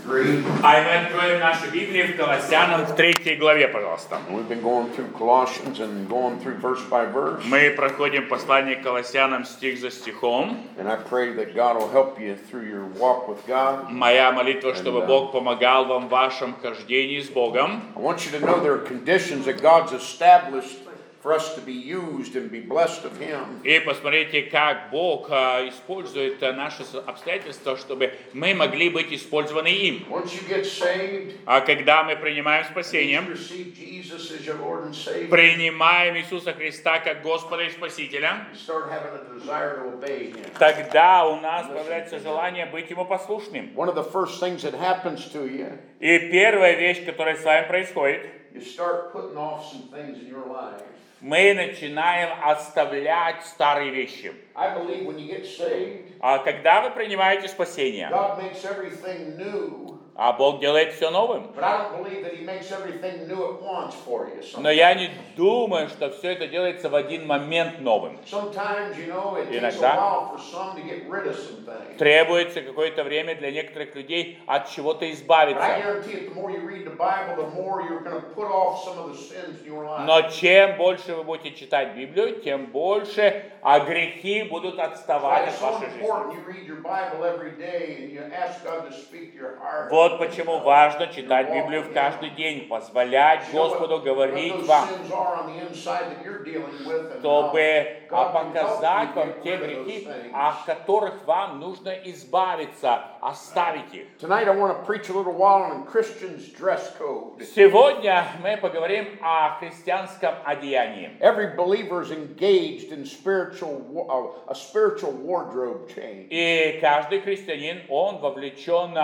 3. А мы откроем наши Библии в Колоссянам в 3 главе, пожалуйста. We've been going through Colossians and going through verse by verse. Мы проходим послание к Колоссянам стих за стихом. And I pray that God will help you through your walk with God. Моя молитва, чтобы Бог помогал вам в вашем хождении с Богом. I want you to know there are conditions that God's established for us to be used and be blessed of Him. И посмотрите, как Бог использует наши обстоятельства, чтобы мы могли быть использованы им. Once you get saved, А когда мы принимаем спасение, you receive Jesus as your Lord and Savior, принимаем Иисуса Христа как Господа и Спасителя, you start having a desire to obey Him. тогда у нас появляется желание быть Ему послушным. One of the first things that happens to you, И первая вещь, которая с вами происходит, you start putting off some things in your life. мы начинаем оставлять старые вещи. I believe when you get saved, А когда вы принимаете спасение, God makes everything new, а Бог делает все новым. but I don't believe that He makes everything new at once for you. Но я не думаю, что все это делается в один момент новым. Sometimes, you know, it takes a Иногда while for some to get rid of some things. требуется какое-то время для некоторых людей от чего-то But I избавиться. guarantee you, the more you read the Bible, the more you're going to put off some of the sins in your life. Но чем больше вы будете читать Библию, тем больше грехи будут отставать от It's so вашей жизни. important you read your Bible every day and you ask God to speak to your heart. Вот почему важно читать Библию в каждый день, позволять Господу говорить вам, чтобы показать вам те грехи, от которых вам нужно избавиться, оставить их. Tonight I want to preach a little while on Christians' dress code. Сегодня мы поговорим о христианском одеянии. Every believer is engaged in a spiritual wardrobe change. И каждый христианин, он вовлечен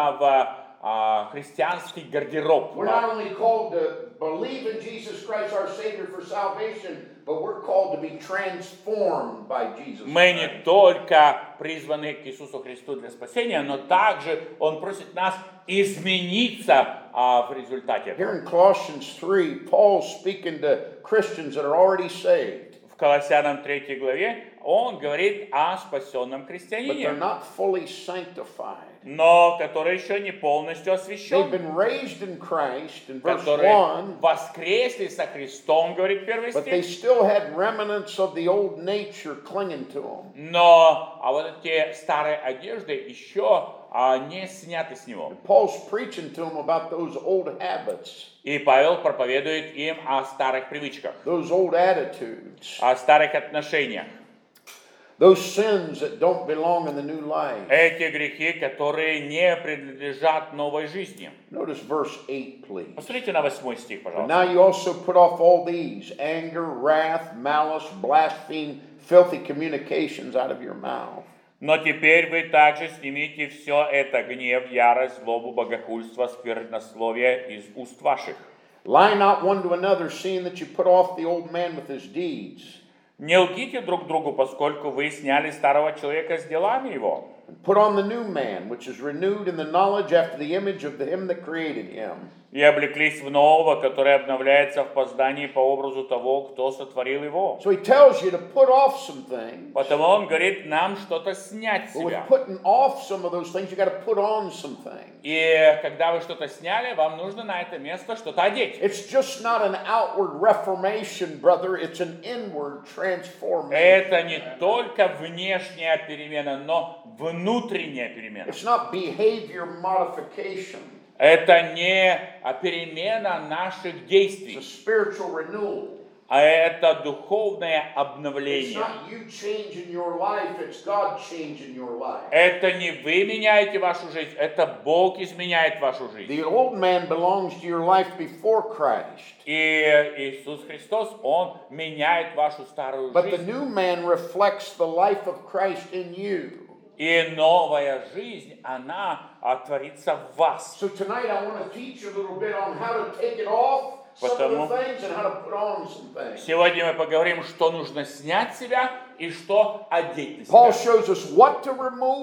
в христианский гардероб. We're not only called to believe in Jesus Christ our Savior for salvation, but we're called to be transformed by Jesus Мы не Christ. только призваны к Иисусу Христу для спасения, но также Он просит нас измениться в результате. Here in Colossians 3, Paul's speaking to Christians that are already saved, В Колоссянам 3 главе он говорит о спасенном but they're христианине, not fully sanctified. но который еще не полностью They've освящен, been raised in Christ, in verse которые 1, воскресли со Христом, говорит первый but they стих. still had remnants of the old nature clinging to them. Но вот эти старые одежды еще не сняты с него. Paul's preaching to them about those old habits, И Павел проповедует им о старых привычках, those old attitudes, о старых отношениях. those sins that don't belong in the new life. Эти грехи, которые не принадлежат новой жизни. Notice verse 8, please. Посмотрите на 8 стих, And пожалуйста. now you also put off all these: anger, wrath, malice, blaspheme, filthy communications out of your mouth. Но теперь вы также снимите все это: гнев, ярость, злобу, богохульство, сквернословие из уст ваших. Lie not one to another, seeing that you put off the old man with his deeds, Не лгите друг другу, поскольку вы сняли старого человека с делами его, and put on the new man, which is renewed in the knowledge after the image of him that created him. и облеклись в нового, который обновляется в поздании по образу того, кто сотворил его. So he tells you to put off some things. Потому он говорит нам что-то снять с But with себя. putting off some of those things, you got to put on some things. И когда вы что-то сняли, вам нужно на это место что-то одеть. It's just not an outward reformation, brother. It's an inward transformation. Это не только внешняя перемена, но внутренняя перемена. It's not behavior modification. Это не перемена наших It's a действий, spiritual renewal. а это духовное It's обновление. not you changing your life, it's God changing your life. Это не вы меняете вашу жизнь, это Бог изменяет вашу жизнь. The old man belongs to your life before Christ, И Иисус Христос, Он меняет вашу старую but the жизнь. new man reflects the life of Christ in you. И новая жизнь, она творится в вас. So tonight I want to teach you a little bit on how to take it off, some Потому- of the things, and how to put on some things. Сегодня мы поговорим, что нужно снять с себя и что одеть на Paul себя. shows us what to remove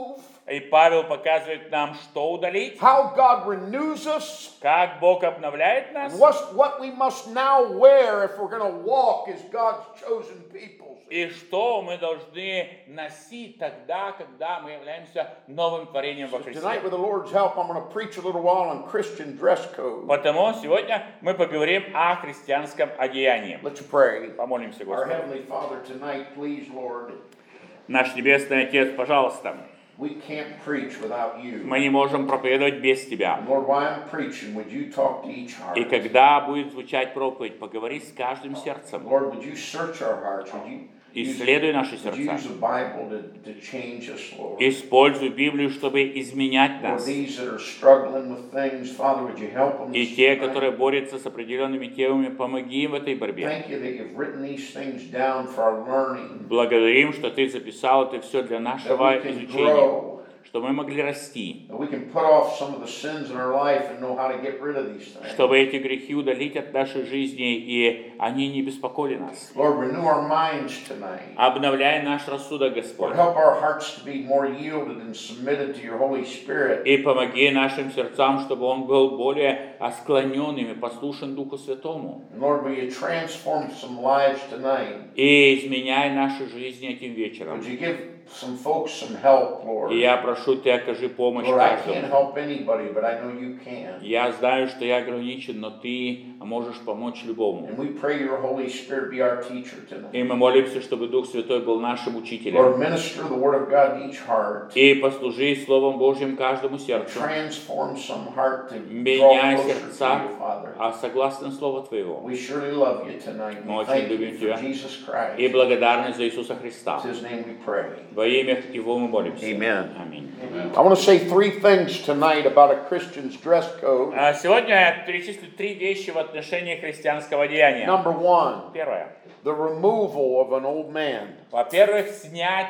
И Павел показывает нам, что удалить, how God renews us, как Бог обновляет нас, and what we must now wear if we're going to walk as God's chosen people. и что мы должны носить тогда, когда мы являемся новым творением во Христе. Tonight, with the Lord's help, I'm going to preach a little while on Christian dress code. Потому сегодня мы поговорим о христианском одеянии. Let's pray. Помолимся Our Господу. Heavenly Father, tonight, please, Lord, Наш Небесный Отец, пожалуйста, we can't preach without you. мы не можем проповедовать без Тебя. And Lord, while I'm preaching, would you talk to each И heart? когда будет звучать проповедь, поговори с каждым сердцем. Lord, would you search our hearts? Would you Исследуй наши use сердца. the Bible to change us, Lord? Используй Библию, чтобы изменять For нас. these that are struggling with things, Father, would you help them? И те, которые борются с определенными темами, помоги им в этой борьбе. Thank you that you've written these things down for our learning, Благодарим, что Ты записал это все для that нашего we can изучения, grow, что мы могли расти, that we can put off some of the sins in our life and know how to get rid of these things. чтобы эти грехи удалить от нашей жизни, и они не беспокоили нас. Lord, renew our minds tonight. Обновляй наш рассудок, Lord, Господь, help our hearts to be more yielded and submitted to your Holy Spirit. и помоги нашим сердцам, чтобы он был более склоненным и послушен Духу Святому. And Lord, will you transform some lives tonight? И изменяй наши жизни этим вечером. Would you give some folks some help, Lord? И я прошу Тебя, окажи помощь Lord, I can't каждому. help anybody, but I know you can. Я знаю, что я ограничен, но Ты можешь помочь любому. And we pray your Holy Spirit be our teacher tonight. И мы молимся, чтобы Дух Святой был нашим учителем. Lord, minister the Word of God to each heart. И послужи Словом Божьим каждому сердцу, Transform some heart to draw меняй closer to сердца, you, Father. а согласно Слову Твоего. We surely love you tonight. Мы We очень thank you любим for Тебя. Jesus И Christ. благодарны за Иисуса Христа. In His name we pray. Во имя Его мы молимся. Amen. Аминь. I want to say three things tonight about a Christian's dress code. Сегодня я перечислю 3 вещи в отношении христианского одеяния. Number one, Первое. the removal of an old man. Во-первых, снять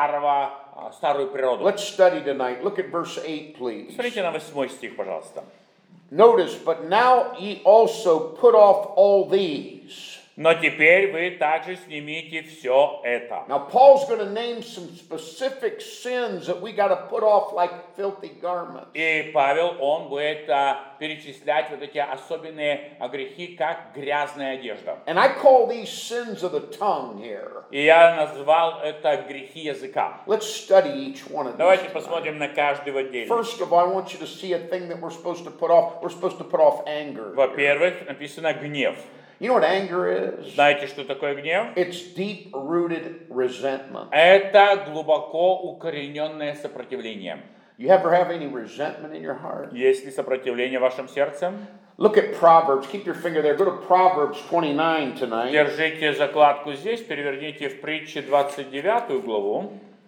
старую природу. Let's study tonight. Look at verse 8, please. Смотрите на 8 стих, пожалуйста. Notice, but now ye also put off all these. Но теперь вы также снимите все это. Now, Paul's going to name some specific sins that we got to put off like filthy garments. И Павел, он будет перечислять вот эти особенные грехи, как грязная одежда. And I call these sins of the tongue here. И я назвал это грехи языка. Let's study each one of these. Давайте tonight. посмотрим на каждый в отдельности. First of all, I want you to see a thing that we're supposed to put off. We're supposed to put off anger. Во-первых, написано гнев. You know what anger is? Знаете, что такое гнев? It's deep-rooted resentment. Это глубоко укорененное сопротивление. You ever have any resentment in your heart? Есть ли сопротивление в вашем сердце? Look at Proverbs. Keep your finger there. Go to Proverbs 29 tonight. Держите закладку здесь, переверните в притче 29 главу.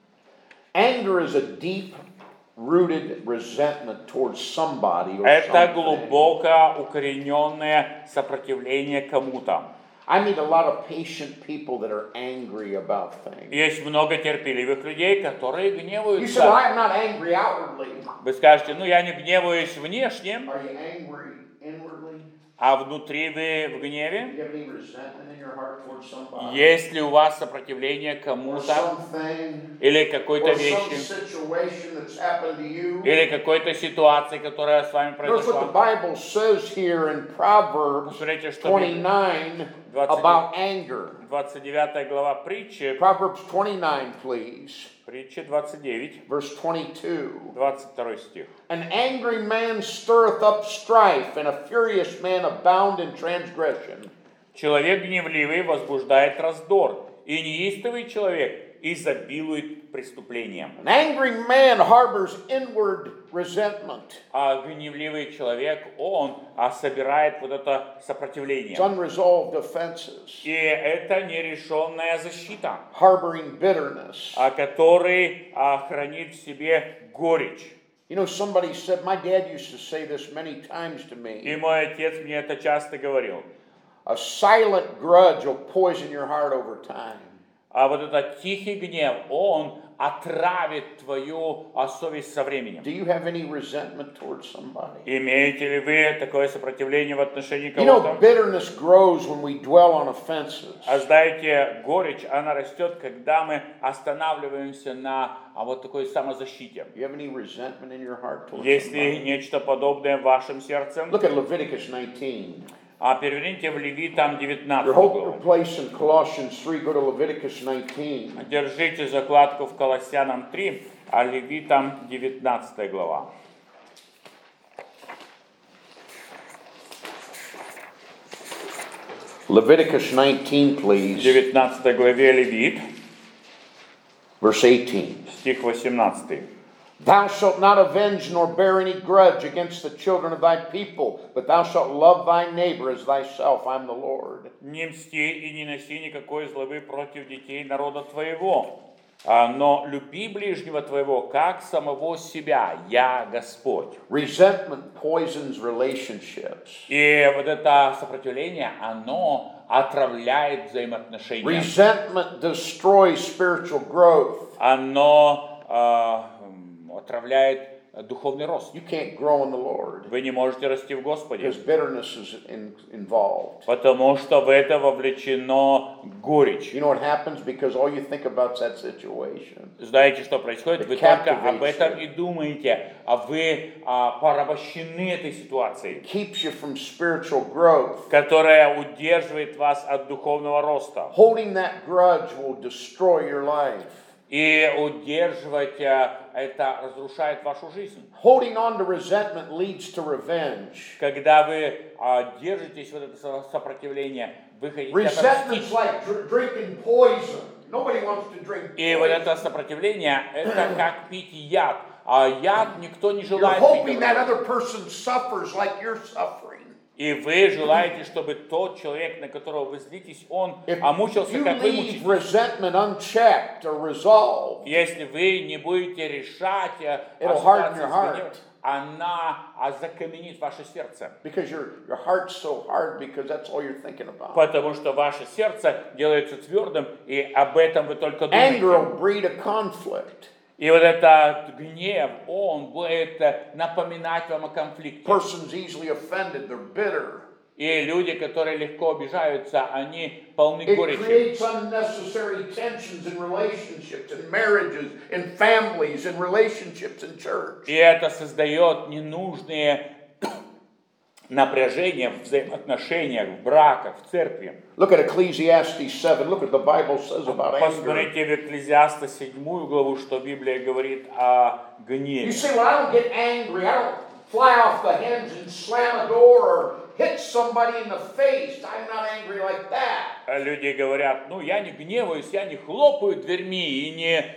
Anger is a deep-rooted resentment towards somebody or Это something. глубоко укорененное сопротивление кому-то. I meet a lot of patient people that are angry about things. Есть много терпеливых людей, которые You say, well, гневаются. I'm not angry outwardly. Вы скажете, ну я не гневаюсь внешне, Are you angry inwardly? а внутри вы в Do гневе. you have any resentment in your heart towards somebody? Есть ли у вас сопротивление Or кому-то something? или какой-то Or some вещи, situation that's happened to you? или какой-то ситуации, которая с вами Notice what the произошла? Bible says here in Proverbs Посмотрите, что 29 about anger. 29 глава притчи, Proverbs 29, please. притча 29, Verse 22. 22 стих. An angry man stirreth up strife, and a furious man abound in transgression. Человек гневливый возбуждает раздор, и неистовый человек изобилует преступлением. An angry man harbors inward resentment. А гневливый человек, он собирает вот это сопротивление. It's unresolved offenses, И это нерешенная защита, harboring bitterness. который хранит в себе горечь. You know, somebody said, my dad used to say this many times to me. И мой отец мне это часто говорил. A silent grudge will poison your heart over time. А вот этот тихий гнев, он отравит твою совесть со временем. Do you have any resentment towards somebody? Имеете ли вы такое сопротивление в отношении You know, кого-то? bitterness grows when we dwell on offenses. А знаете, горечь, она растет, когда мы останавливаемся на вот такой самозащите. Do you have any resentment in your heart towards Есть ли somebody? нечто подобное в вашем сердце? Look at Leviticus 19. Переверните в Левитам 19 Your whole главу. place in Colossians 3, go to Leviticus 19. Держите закладку в Колоссянам 3, а Левитам 19 глава. Leviticus 19, В please. 19 главе Левит, Verse 18. стих 18. Thou shalt not avenge nor bear any grudge against the children of thy people, but thou shalt love thy neighbor as thyself. I am the Lord. Не мсти и не носи никакой злобы против детей народа твоего, но люби ближнего твоего, как самого себя, я Господь. Resentment poisons relationships. И вот это сопротивление, оно отравляет взаимоотношения. Resentment destroys spiritual growth. Оно отравляет духовный рост. You can't grow in the Lord Вы не можете расти в Господе, because bitterness is involved. потому что в это вовлечено горечь. You know what happens? Because all you think about is that situation. Знаете, что происходит? Вы It только captivates об этом you. и думаете, а вы порабощены этой ситуацией, Keeps you from spiritual growth. которая удерживает вас от духовного роста. Holding that grudge will destroy your life. И удерживать это разрушает вашу жизнь. Holding on to resentment leads to revenge. Когда вы держитесь вот это сопротивление, вы хотите Resentment's отомстить. like drinking poison. Nobody wants to drink И вот poison. это сопротивление, это как пить яд. А яд никто не You're желает hoping пить. that other person suffers like you're suffering. И вы желаете, чтобы тот человек, на которого вы злитесь, он If мучился, you как вы leave мучитесь. resentment unchecked or resolved, Если вы не будете решать It'll harden your heart. она закаменит ваше сердце. because your heart's so hard because that's all you're thinking about. Потому что ваше сердце делается твердым, и об этом вы только Anger думаете. will breed a conflict. И вот этот гнев, он будет напоминать вам о конфликте. Person's easily offended, they're bitter. И люди, которые легко обижаются, они полны It горечи. creates unnecessary tensions in relationships, in marriages, in families, in relationships in church. И это создает ненужные напряжения в взаимоотношениях, в браках, в церкви. Look at Ecclesiastes 7. Look what the Bible says about anger. Посмотрите в Экклезиаста 7 главу, что Библия говорит о You гневе. say, well, I don't get angry. I don't fly off the hinge and slam a door or hit somebody in the face. I'm not angry like that. Люди говорят, ну я не гневаюсь, я не хлопаю дверьми и не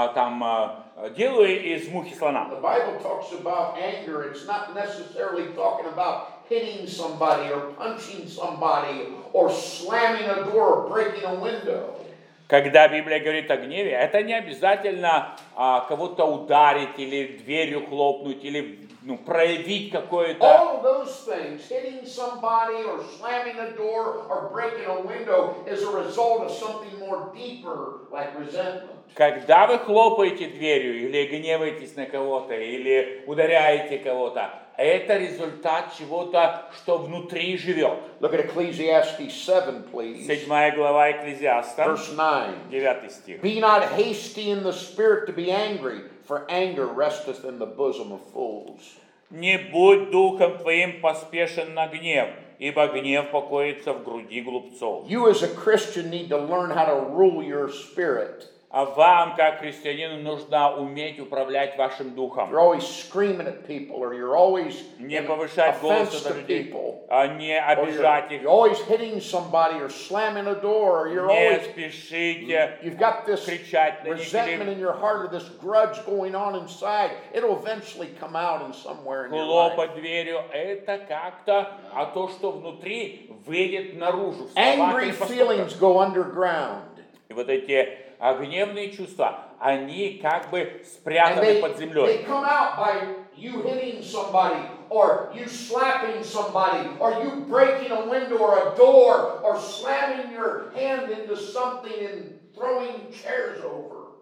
делаю из мухи слона. The Bible talks about anger. It's not necessarily talking about hitting somebody or punching somebody or slamming a door or breaking a window. Когда Библия говорит о гневе, это не обязательно кого-то ударить или дверью хлопнуть или проявить какое-то. All of those things, hitting somebody or slamming a door or breaking a window, is a result of something more deeper, like resentment. Когда вы хлопаете дверью или гневаетесь на кого-то или ударяете кого-то, это результат чего-то, что внутри живет. Look at Ecclesiastes 7, please. 7 глава Экклезиаста, Verse 9. 9 стих. Be not hasty in the spirit to be angry, for anger resteth in the bosom of fools. «Не будь духом твоим поспешен на гнев, ибо гнев покоится в груди глупцов». You as a Christian need to learn how to rule your spirit. А вам, как христианину, нужно уметь управлять вашим духом. You're always screaming at people, or you're always Не in повышать голос offense на to людей, people. не Or обижать их, you're always hitting somebody or slamming a door, or you're не always спешите you've got this кричать на них resentment или in your heart or this grudge going on inside. It'll eventually come out in somewhere in your life. хлопать дверью. Это как-то, а то, что внутри, выйдет наружу. в словах Angry или поступках. feelings go underground. И вот эти гневные чувства, они как бы And спрятаны под they землей. come out by you hitting somebody, or you slapping somebody, or you breaking a window or a door, or slamming your hand into something and throwing chairs over.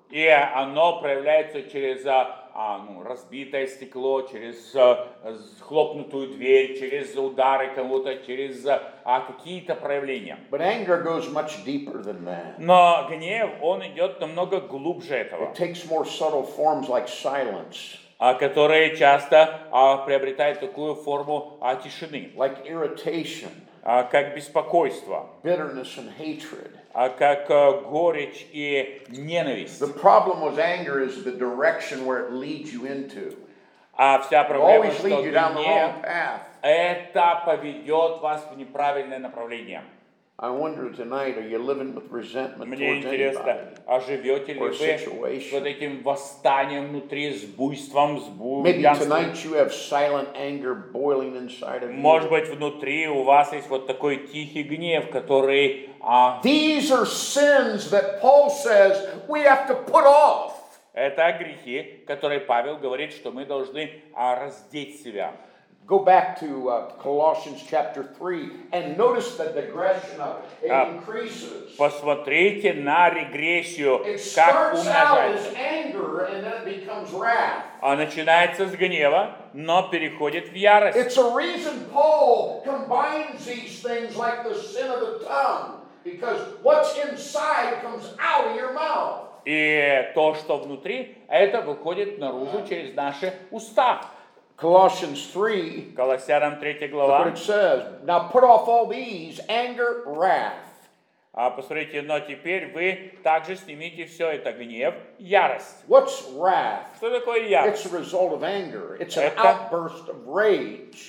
И оно проявляется через разбитое стекло, через хлопнутую дверь, через удары кого-то, через какие-то проявления. But anger goes much deeper than that. Но гнев, он идет намного глубже этого, It takes more subtle forms like silence, которые часто приобретают такую форму тишины, like irritation, как беспокойство, bitterness, and hatred. как горечь и ненависть. The problem with anger is the direction where it leads you into. Вся It проблема, always что leads you down the гнев wrong path. это поведет вас в неправильное направление. I wonder tonight, are you living with resentment Мне towards интересно, anybody? живете ли or вы situation? с вот этим восстанием внутри, с буйством, с Maybe буйством? tonight you have silent anger boiling inside of you. Может быть, внутри у вас есть вот такой тихий гнев, который These are sins that Paul says we have to put off. это грехи, которые Павел говорит, что мы должны раздеть себя. Go back to Colossians chapter 3 and notice the digression of it. It increases. Посмотрите на регрессию, It как starts out as умножается. anger and then it becomes wrath. Начинается с гнева, но переходит в ярость. It's a reason Paul combines these things like the sin of the tongue, because what's inside comes out of your mouth. И то, что внутри, это выходит наружу через наши уста. Colossians 3, Колоссянам 3 look what глава. it says. Now put off all these, anger, wrath. Посмотрите, но теперь вы также снимите все это: гнев, ярость. What's wrath? Что такое It's ярость? a result of anger. It's an Это- outburst of rage.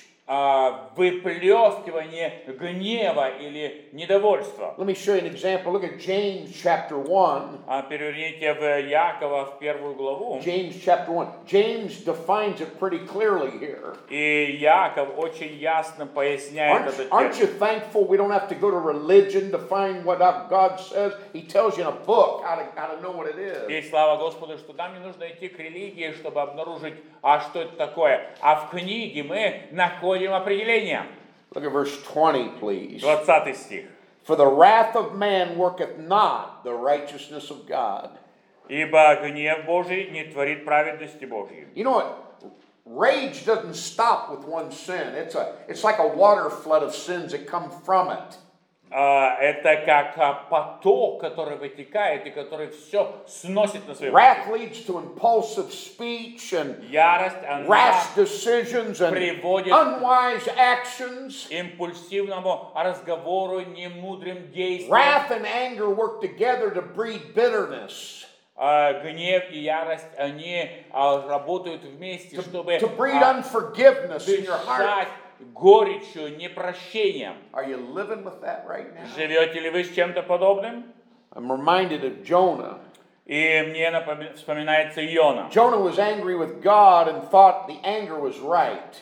Выплескивание гнева или недовольства. Let me show you an example. Look at James chapter 1. Переверните в Якова в 1 главу. James chapter 1. James defines it pretty clearly here. И Яков очень ясно поясняет этот Aren't you термин. thankful we don't have to go to religion to find what God says? He tells you in a book how to know what it И is. слава Господу, что нам не нужно идти к религии, чтобы обнаружить, что это такое. А в книге мы находим определение. Look at verse 20, please. 20 стих. For the wrath of man worketh not the righteousness of God. Ибо гнев Божий не творит праведности Божьей. You know what? Rage doesn't stop with one sin. It's like a water flood of sins that come from it. Это как поток, который вытекает и который все сносит на своем Wrath leads to impulsive speech and ярость, она rash decisions and приводит unwise actions. импульсивному разговору, немудрым действиям. Wrath and anger work together to breed bitterness, Гнев и ярость, они работают вместе, чтобы to breed unforgiveness in your heart. дышать горечью, непрощением. Are you living with that right now? Живете ли вы с чем-то подобным? I'm reminded of Jonah. И мне вспоминается Иона. Jonah was angry with God and thought the anger was right.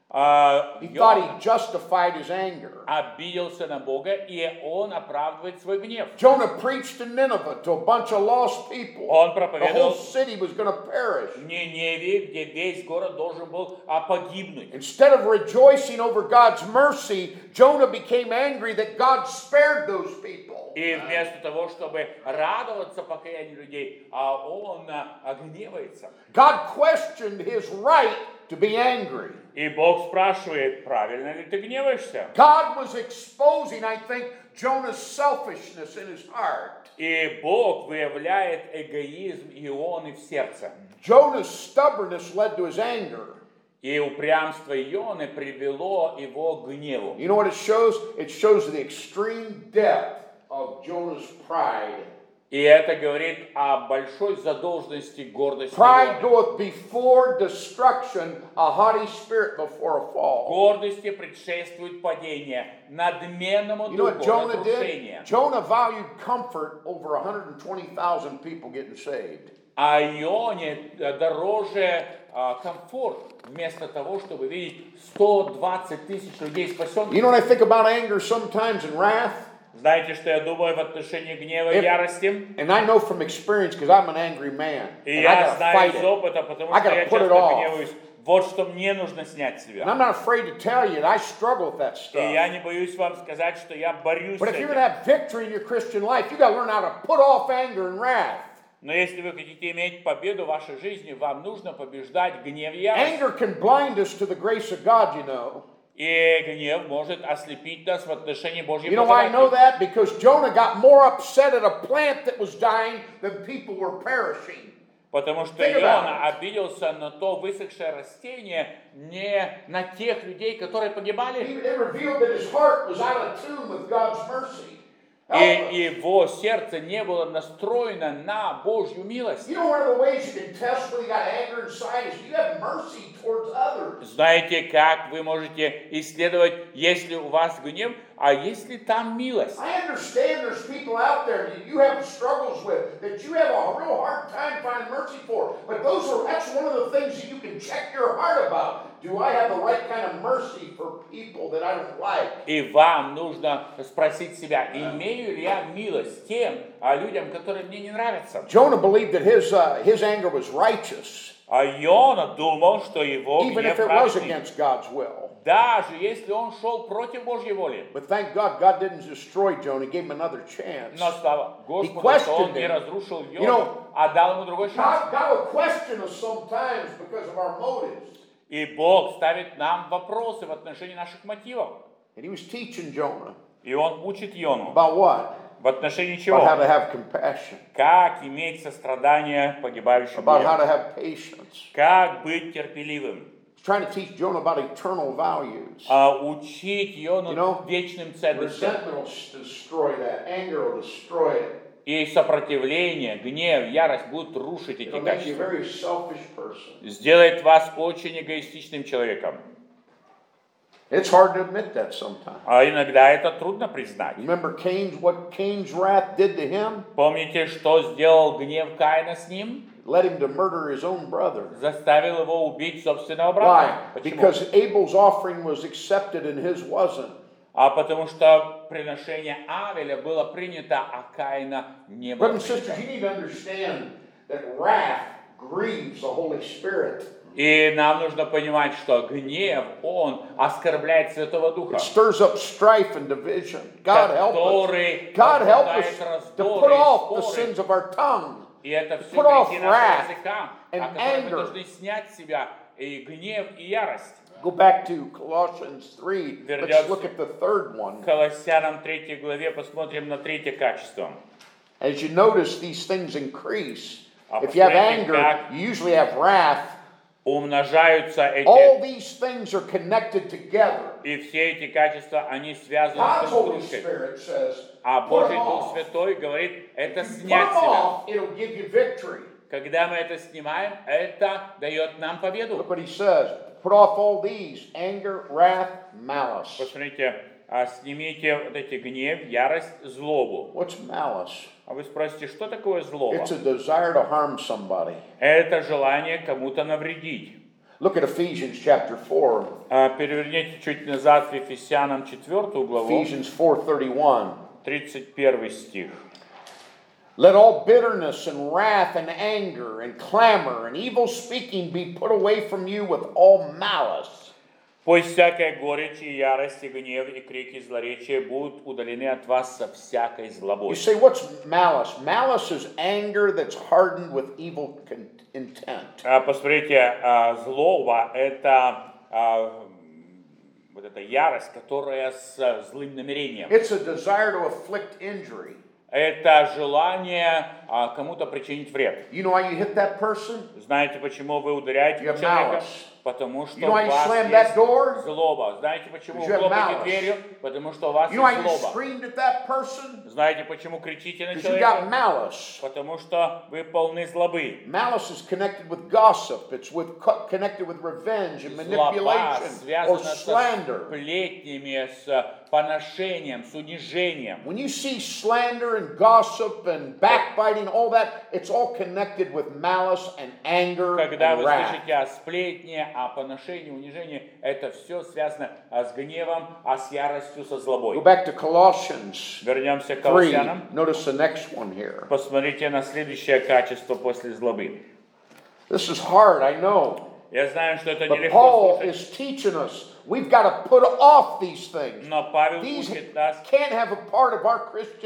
He thought he justified his anger. Обиделся на Бога, и он оправдывает свой гнев. Jonah preached in Nineveh to a bunch of lost people. Он The whole проповедовал city was going to perish. в Ниневии, где весь город должен был погибнуть. Instead of rejoicing over God's mercy, Jonah became angry that God spared those people. И вместо того, чтобы радоваться покаянию людей, он гневается. God questioned his right to be angry. И Бог спрашивает, правильно ли ты гневаешься? God was exposing, I think, Jonah's selfishness in his heart. И Бог выявляет эгоизм Ионы в сердце. Jonah's stubbornness led to his anger. И упрямство Ионы привело его к гневу. You know what it shows? It shows the extreme depth of Jonah's pride. И это говорит о большой задолженности гордости Pride Ионы. goeth before destruction, a haughty spirit before a fall. Гордости предшествует падение, надменному You know what духу Jonah разрушение. did? Jonah valued comfort over 120,000 people getting saved. А Ионе дороже комфорт, вместо того, чтобы видеть 120 тысяч людей спасенных. You know what I think about anger sometimes and wrath? Знаете, что я думаю в отношении гнева и ярости? And I know from experience because I'm an angry man. И And I я gotta знаю fight из it. опыта, потому I что gotta я put it часто off. гневаюсь. Вот что мне нужно снять с And себя. I'm not afraid to tell you that I struggle with that И stuff. я не боюсь вам сказать, что я борюсь с But if you're этим. going to have victory in your Christian life, you got to learn how to put off anger and wrath. Но если вы хотите иметь победу в вашей жизни, вам нужно побеждать гнев и ярость. Anger can blind us to the grace of God, you know. И гнев может ослепить нас в отношении Божьей You know why I know благодати. that? Because Jonah got more upset at a plant that was dying than people were perishing. Потому что Think about Иона обиделся на то высохшее растение, не на тех людей, которые погибали. It revealed that his heart was out of tune with God's mercy. Help us. И его сердце не было настроено на Божью милость. You know, one of the ways you can test whether you got anger inside is do you have mercy towards others. Знаете, как вы можете исследовать, есть ли у вас гнев, а есть ли там милость? I understand there's people out there that you have struggles with, that you have a real hard time finding mercy for. But that's one of the things that you can check your heart about. Do I have the right kind of mercy for people that I don't like? И вам нужно спросить себя, имею ли я милость тем людям, которые мне не нравятся? Jonah believed that his anger was righteous, А Иона думал, что его even гнев if it was праведный, against God's will. даже если он шел против Божьей воли. But thank God, God didn't destroy Jonah, He gave him another chance. Но слава Господу, questioned что он не him. разрушил You Иону, know, а дал ему другой шанс. God will question us sometimes because of our motives. И Бог ставит нам вопросы в отношении наших мотивов. And He was teaching Jonah И он учит Иону. about what? В отношении About чего? how to have compassion, Как иметь сострадание погибающим about how людям. to have patience. Как быть терпеливым. He's trying to teach Jonah about eternal values. Учить Иону You know, вечным ценностям. Resentment will destroy that. Anger will destroy it. И сопротивление, гнев, ярость будут рушить эти It'll make you a качества. very selfish person. Сделает вас очень эгоистичным человеком. It's hard to admit that sometimes. А иногда это трудно признать. Remember what Cain's wrath did to him? Помните, что сделал гнев Каина с ним? Led him to murder his own brother. Заставил его убить собственного Why? брата. Почему? Because Abel's offering was accepted and his wasn't. А потому что приношение Авеля было принято, а Каина не было Brothers and sisters, принято. you need to understand that wrath grieves the Holy Spirit. И нам нужно понимать, что гнев, он оскорбляет Святого Духа, It stirs up strife and division. God help us. который God help us порождает to раздоры put и off the споры. sins of our tongue. И это все put off грехи wrath нашего языка, and о которых мы anger. должны снять с себя и гнев, и ярость. Go back to Colossians 3. Let's look at the third one. Колоссянам 3 главе посмотрим на третье качество. As you notice, these things increase. А If you have посмотрите, anger, как you usually have wrath. Умножаются All эти, these things are connected together. и все эти качества, они связаны God's друг с Holy дружкой. Spirit says, А put Божий them Дух off. Святой говорит, это Put снять them себя. off, it'll give you victory. Когда мы это снимаем, это дает нам победу. Look what he says. Put off all these: anger, wrath, malice. Посмотрите, снимите вот эти гнев, ярость, злобу. What's malice? А вы спросите, что такое злоба? It's a desire to harm somebody. Это желание кому-то навредить. Look at Ephesians chapter 4. Переверните чуть назад в Ефесянам 4 главу, Ephesians 4:31. 31 стих. Let all bitterness and wrath and anger and clamor and evil speaking be put away from you with all malice. Пусть всякая горечь и ярость, и гнев, и крики, и злоречия будут удалены от вас со всякой You злобой. say, what's malice? Malice is anger that's hardened with evil intent. Посмотрите, злоба – это вот эта ярость, которая с злым намерением. It's a desire to afflict injury. Это желание кому-то причинить вред. You know why you hit that person? Знаете, почему вы ударяете You have человека? malice. Потому что You know why у you вас slammed that есть door? злоба. Знаете, почему Because вы you have хлопаете malice. дверью? Потому что у вас You know why есть you злоба. screamed at that person? Знаете, почему кричите на Because you got человека? malice. Потому что вы полны злобы. Malice is connected with gossip. It's connected with revenge and Злоба manipulation or связана со slander. сплетнями, с поношением, с унижением. When you see slander and gossip and backbiting, all that, it's all connected with malice and anger Когда and вы wrath. слышите о сплетне, о поношении, унижении, это все связано с гневом, с яростью, со Go злобой. back to Colossians Вернемся к 3. Колоссянам. Notice the next one here. Посмотрите на следующее качество после злобы. This is hard, I know. Я знаю, что это But нелегко Paul слушать, is teaching us we've got to put off these things. но Павел These учит нас, can't have a part of our Christian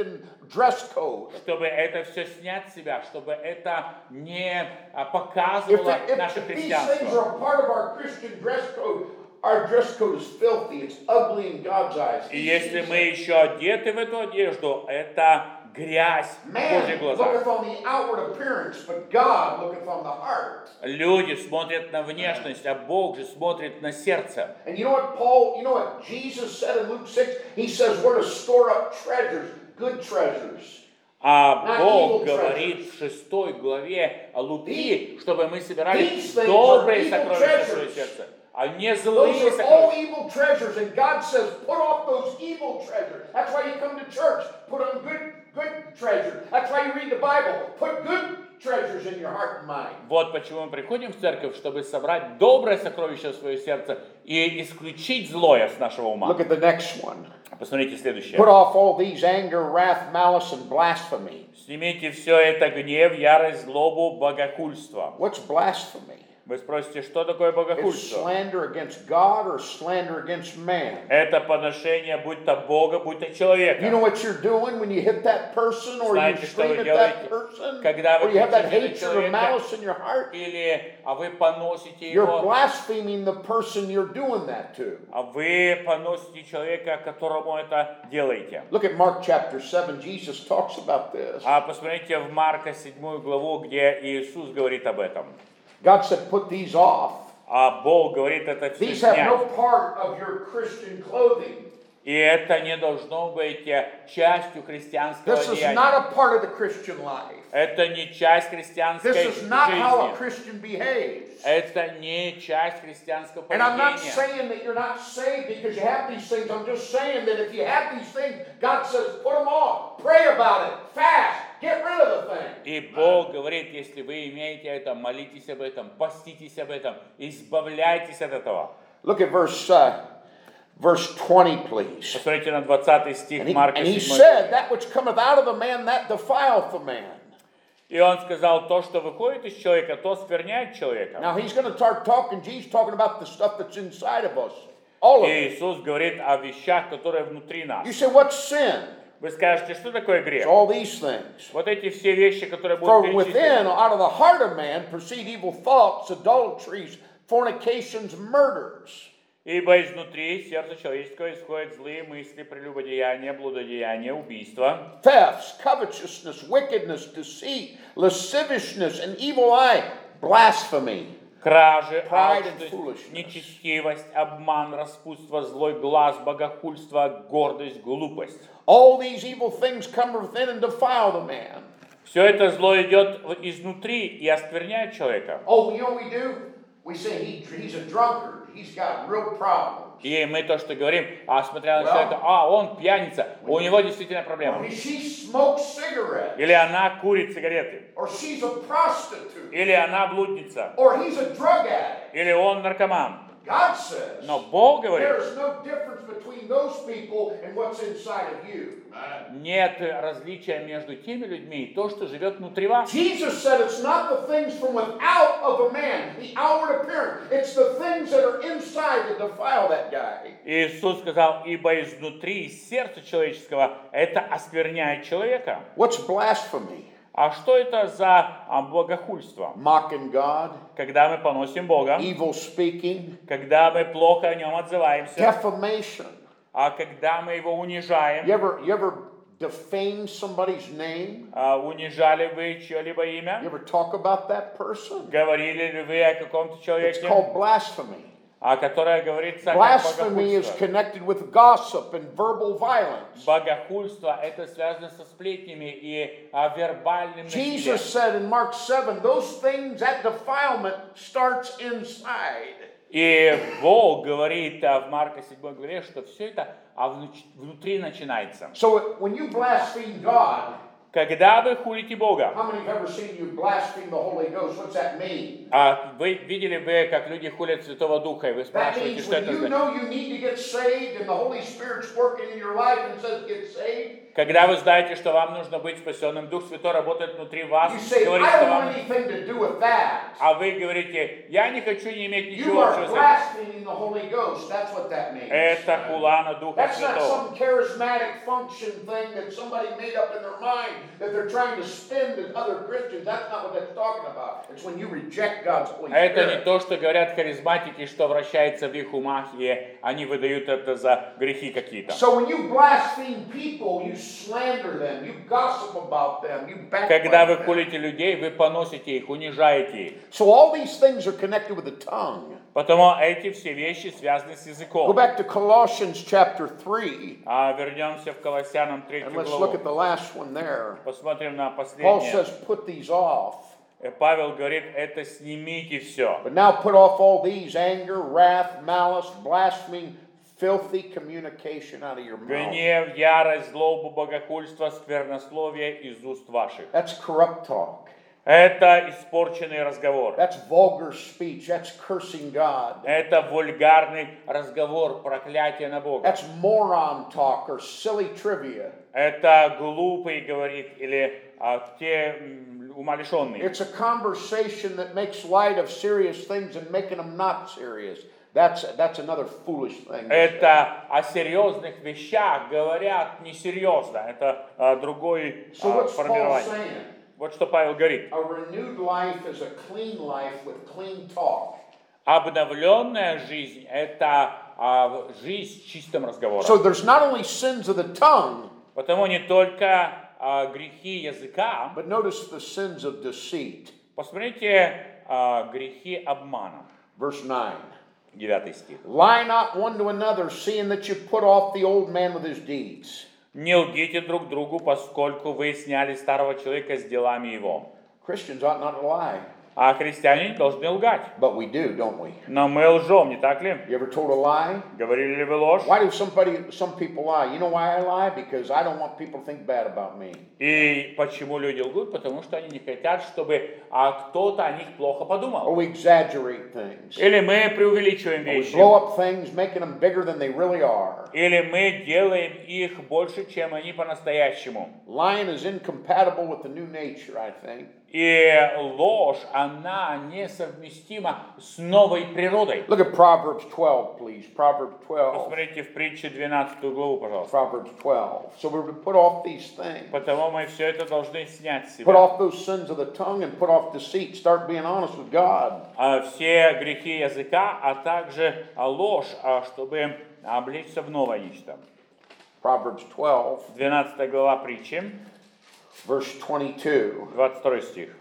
dress code. Чтобы это все снять с себя, чтобы это не If, показывало наше these things христианство. are a part of our Christian dress code, our dress code is filthy. It's ugly in God's eyes. И если мы еще одеты в эту одежду, это грязь в Божьих Man глазах. looketh on the outward appearance, but God looketh on the heart. Люди смотрят на внешность, а Бог же смотрит на сердце. And you know what Jesus said in Luke 6? He says we're to store up treasures, good treasures. А Not Бог evil говорит в 6 главе о Луки, чтобы мы собирали these things добрые are evil сокровища в свое treasures. сердце, а не злые Those are all сокровища. evil treasures, and God says, put off those evil treasures. That's why you come to church. Put on good treasure. That's why you read the Bible. Put good treasures in your heart and mind. Вот почему мы приходим в церковь, чтобы собрать доброе сокровище в свое сердце и исключить злое с нашего ума. Look at the next one. Посмотрите следующее. Put off all these anger, wrath, malice, and blasphemy. Снимите все это: гнев, ярость, злобу, богохульство. What's blasphemy? Вы спросите, что такое It's богохульство? slander against God or slander against man. Это поношение будь то Бога, будь то You know человека. what you're doing when you hit that person or you Знаете, что scream вы at делаете, that person когда вы or you have that кричите на hatred or человека? malice in your heart? Или вы поносите You're его, blaspheming the person you're doing that to. а вы поносите человека, которому это делаете. Look at Mark chapter 7. Jesus talks about this. А посмотрите в Марка 7 главу, где Иисус говорит об этом. God said, put these off. А Бог говорит это все These have снять. no part of your Christian clothing. И это не должно быть частью христианского This is деяния. not a part of the Christian life. Это не часть христианской This is not how a жизни. Christian behaves. Это не часть христианского And I'm not поведения. saying that you're not saved because you have these things. I'm just saying that if you have these things, God says, put them off. Pray about it. Fast. Get rid of the thing. И Бог говорит, если вы имеете это, молитесь об этом, поститесь об этом, избавляйтесь от этого. Look at verse 20, please. Посмотрите на 20 стих Марка And he 7. said, that which cometh out of the man, that defileth the man. И он сказал, то, что выходит из человека, то скверняет человека. Now he's going to start talking, Jesus talking about the stuff that's inside of us. All of И it. Иисус говорит о вещах, которые внутри нас. You say, what's sin? Вы скажете, что такое It's грех? all these things. Вот эти все вещи, которые For будут within, перечислены. out of the heart of man, proceed evil thoughts, adulteries, fornications, murders. Ибо изнутри сердца человеческого исходят злые мысли, прелюбодеяния, блудодеяния, убийства, Thefts, covetousness, wickedness, deceit, lasciviousness, an evil eye, blasphemy. кражи, Pride and алчность, foolishness. нечестивость, обман, распутство, злой глаз, богохульство, гордость, глупость. All these evil things come within and defile the man. Все это зло идет изнутри и оскверняет человека. Oh, you know what we do? We say he's a drunkard. He's got real problems. И мы то, что говорим, смотря на Well, человека, он пьяница, у него действительно Or проблема. she smokes cigarettes. Или она курит сигареты, Or she's a prostitute. или она блудница, Or he's a drug addict. или он наркоман. God says Но Бог говорит, there's no difference between those people and what's inside of you. нет различия между теми людьми и то, что живет внутри вас. Jesus said it's not the things from without of a man, the outward appearance. It's the things that are inside that defile that guy. Иисус сказал, ибо изнутри, из сердца человеческого, это оскверняет человека. What's blasphemy? А что это за богохульство? Mocking God, Когда мы поносим Бога, evil speaking, когда мы плохо о Нем отзываемся, defamation. а когда мы Его унижаем. You ever defame somebody's name? Унижали вы чье-либо You имя? ever talk about that person? Говорили ли вы о каком-то It's человеке, called blasphemy. которое говорится как Blasphemy is богохульство? connected with gossip and verbal violence. Богохульство – это связано со сплетнями и вербальным насилием. Jesus said in Mark 7, those things, that defilement starts inside. И Бог говорит в Марка 7 главе, что все это внутри начинается. So when you blaspheme God, Когда вы хулите Бога, how many have ever seen you blaspheme the Holy Ghost? What's that mean? Вы видели, как люди хулят Святого Духа, и вы That спрашиваете, means что when это you значит? know you need to get saved and the Holy Spirit's working in your life and says get saved, Когда вы знаете, что вам нужно быть спасенным, Дух Святой работает внутри вас, you say, говорит, I что don't want вам... anything to do with that. А вы говорите, я не хочу не иметь You ничего общего are с этим. blaspheming the Holy Ghost. That's what that means. Это хула на Духа That's not Святого. some charismatic function thing that somebody made up in their mind that they're trying to spin to other Christians. That's not what that's talking about. It's when you reject God's Holy Это не Spirit. то, что говорят харизматики, что вращается в их умах, и они выдают это за грехи какие-то. So when you blaspheme people, you slander them, you gossip about them, you Когда вы backbite them. хулите людей, вы поносите их, унижаете их. So all these things are connected with the tongue. Потому эти все вещи связаны с Go языком. back to Colossians chapter 3, Вернемся в Колоссянам 3 and let's look at главу. the last one there. Посмотрим на Paul последнее. says, put these off. Павел говорит, это снимите все. But now put off all these anger, wrath, malice, blasphemy, filthy communication out of your mouth. Гнев, ярость, злобу, богохульство, сквернословие из уст ваших. That's corrupt talk. Это испорченный разговор. That's vulgar speech. That's cursing God. Это вульгарный разговор, проклятие на Бога. That's moron talk or silly trivia. Это глупый, говорит, или умалишенный. It's a conversation that makes light of serious things and making them not serious. That's another foolish thing. Это о серьезных вещах говорят несерьезно. Это другой So what's Paul формирование. saying? Вот что Павел говорит. A renewed life is a clean life with clean talk. Обновленная жизнь – это жизнь с чистым разговором. So there's not only sins of the tongue, Потому не только грехи языка. but notice the sins of deceit. Посмотрите грехи обмана. Verse 9. 9 стих. Lie not one to another, seeing that you put off the old man with his deeds. Не лгите друг другу, поскольку вы сняли старого человека с делами его. Christians ought not to lie, А христиане не должны лгать. but we do, don't we? Но мы лжем, не так ли? You ever told a lie? Говорили ли вы ложь? Why do some people lie? You know why I lie? Because I don't want people to think bad about me. И почему люди лгут? Потому что они не хотят, чтобы кто-то о них плохо Or подумал. we exaggerate things. Или мы преувеличиваем Or we вещи. blow up things, making them bigger than they really are. Или мы делаем их больше, чем они по-настоящему. Lying is incompatible with the new nature, I think. И ложь, она несовместима с новой природой. Look at Proverbs 12, please. Proverbs 12. Посмотрите в притче 12 главу, пожалуйста. Proverbs 12. So we're to put off these things. Потому мы все это должны снять с Put себя. off those sins of the tongue and put off deceit. Start being honest with God. Все грехи языка, а также ложь, чтобы облечься в новое нечто. Proverbs 12, 12 глава притчи, verse 22. 22 стих.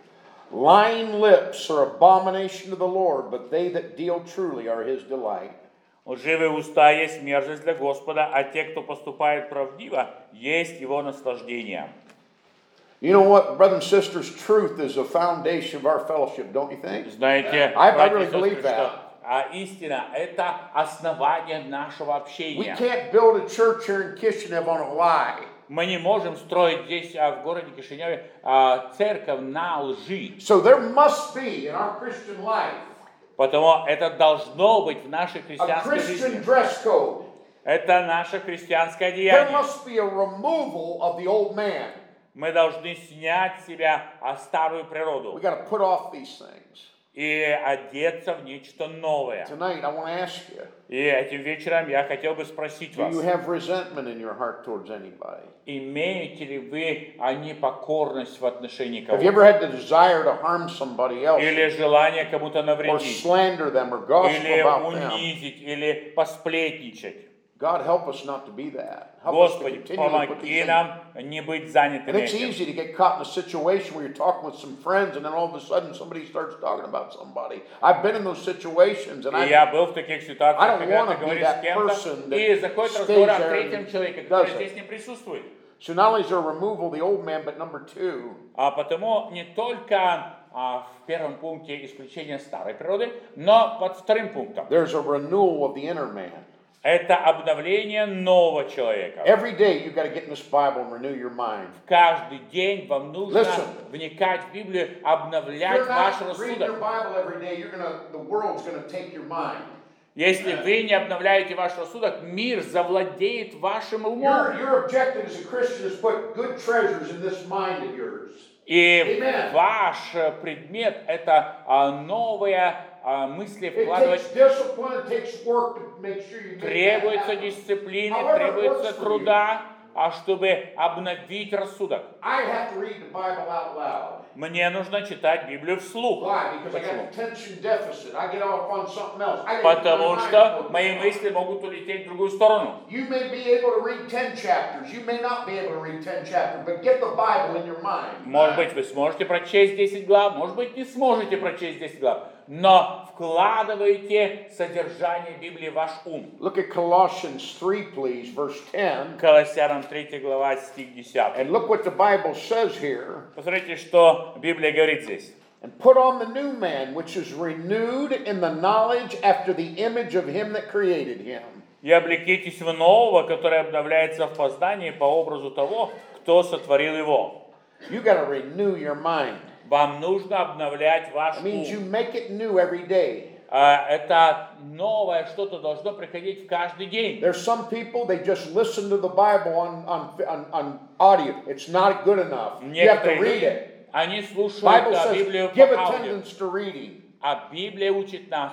Lying lips are abomination to the Lord, but they that deal truly are his delight. Лживые уста есть мерзость для Господа, а те, кто поступает правдиво, есть его наслаждение. You know what, brothers and sisters, truth is the foundation of our fellowship, don't you think? Знаете, I братья и really сестры, believe that. что истина – это основание нашего We общения. can't build a church here in Kishinev on a lie. Мы не можем строить здесь, в городе Кишиневе, церковь на лжи. So there must be in our Christian life Потому это должно быть в нашей a христианской Christian жизни. dress code. Это наше христианское There деяние. must be a removal of the old man. Мы должны снять с себя старую We природу got to put off these things. и одеться в нечто новое. Tonight, I want to ask you, И этим вечером я хотел бы спросить do вас, you have resentment in your heart towards anybody? имеете ли вы непокорность в отношении Have you кого-то? ever had the desire to harm somebody else? Или желание кому-то Or навредить? slander them or gossip Или about them? унизить? Или посплетничать? God help us not to be that. Help us to Господи, continually put these помоги things. нам не быть And занятыми it's этим. easy to get caught in a situation where you're talking with some friends and then all of a sudden somebody starts talking about somebody. I've been in those situations and И я был в таких I ситуациях, don't когда wanna ты be говоришь that с кем-то, person that и заходит stays разговор о there третьем and человеке, does который it. здесь не присутствует. So not only is there a removal of the old man, but number two, А потому не только в первом пункте исключение старой природы, но под вторым пунктом there's a renewal of the inner man. Это обновление нового человека. Every day you got to get in this Bible and renew your mind. Каждый день вам нужно Listen. вникать в Библию, If обновлять you're ваш not reading your рассудок. Bible every day, the world's going to take your mind. Если вы не обновляете ваш рассудок, мир завладеет вашим умом. Your objective as a Christian is put good treasures in this mind of yours. И Amen. ваш предмет это новые мысли It вкладывать. takes discipline, it takes work to make sure you make that Требуется happen. дисциплины, However it требуется works for труда, чтобы обновить рассудок. I have to read the Bible out loud. Мне нужно читать Библию вслух. Why? Because I Почему? got attention deficit. I get off on something else. I gotta Потому keep my что mind мои focused. мысли могут улететь в другую сторону. You may be able to read 10 chapters. You may not be able to read 10 chapters, but get the Bible in your mind. Может быть, вы сможете прочесть 10 глав, может быть, не сможете прочесть 10 глав, но вкладывайте содержание Библии в ваш ум. Look at Colossians 3, please, verse 10. Колоссянам 3 глава, стих 10. And look what the Bible says here. Посмотрите, что Библия говорит здесь. And put on the new man, which is renewed in the knowledge after the image of him that created him. И облекитесь в нового, который обновляется в познании по образу того, кто сотворил его. You got to renew your mind. Вам нужно обновлять ваш That means you ум. make it new every day. Это новое что-то должно приходить в каждый день. There's some people, they just listen to the Bible on audio. It's not good enough. You have to Некоторые read люди, it. они слушают Bible Библию says, give по аудио. attendance to reading. А Библия учит нас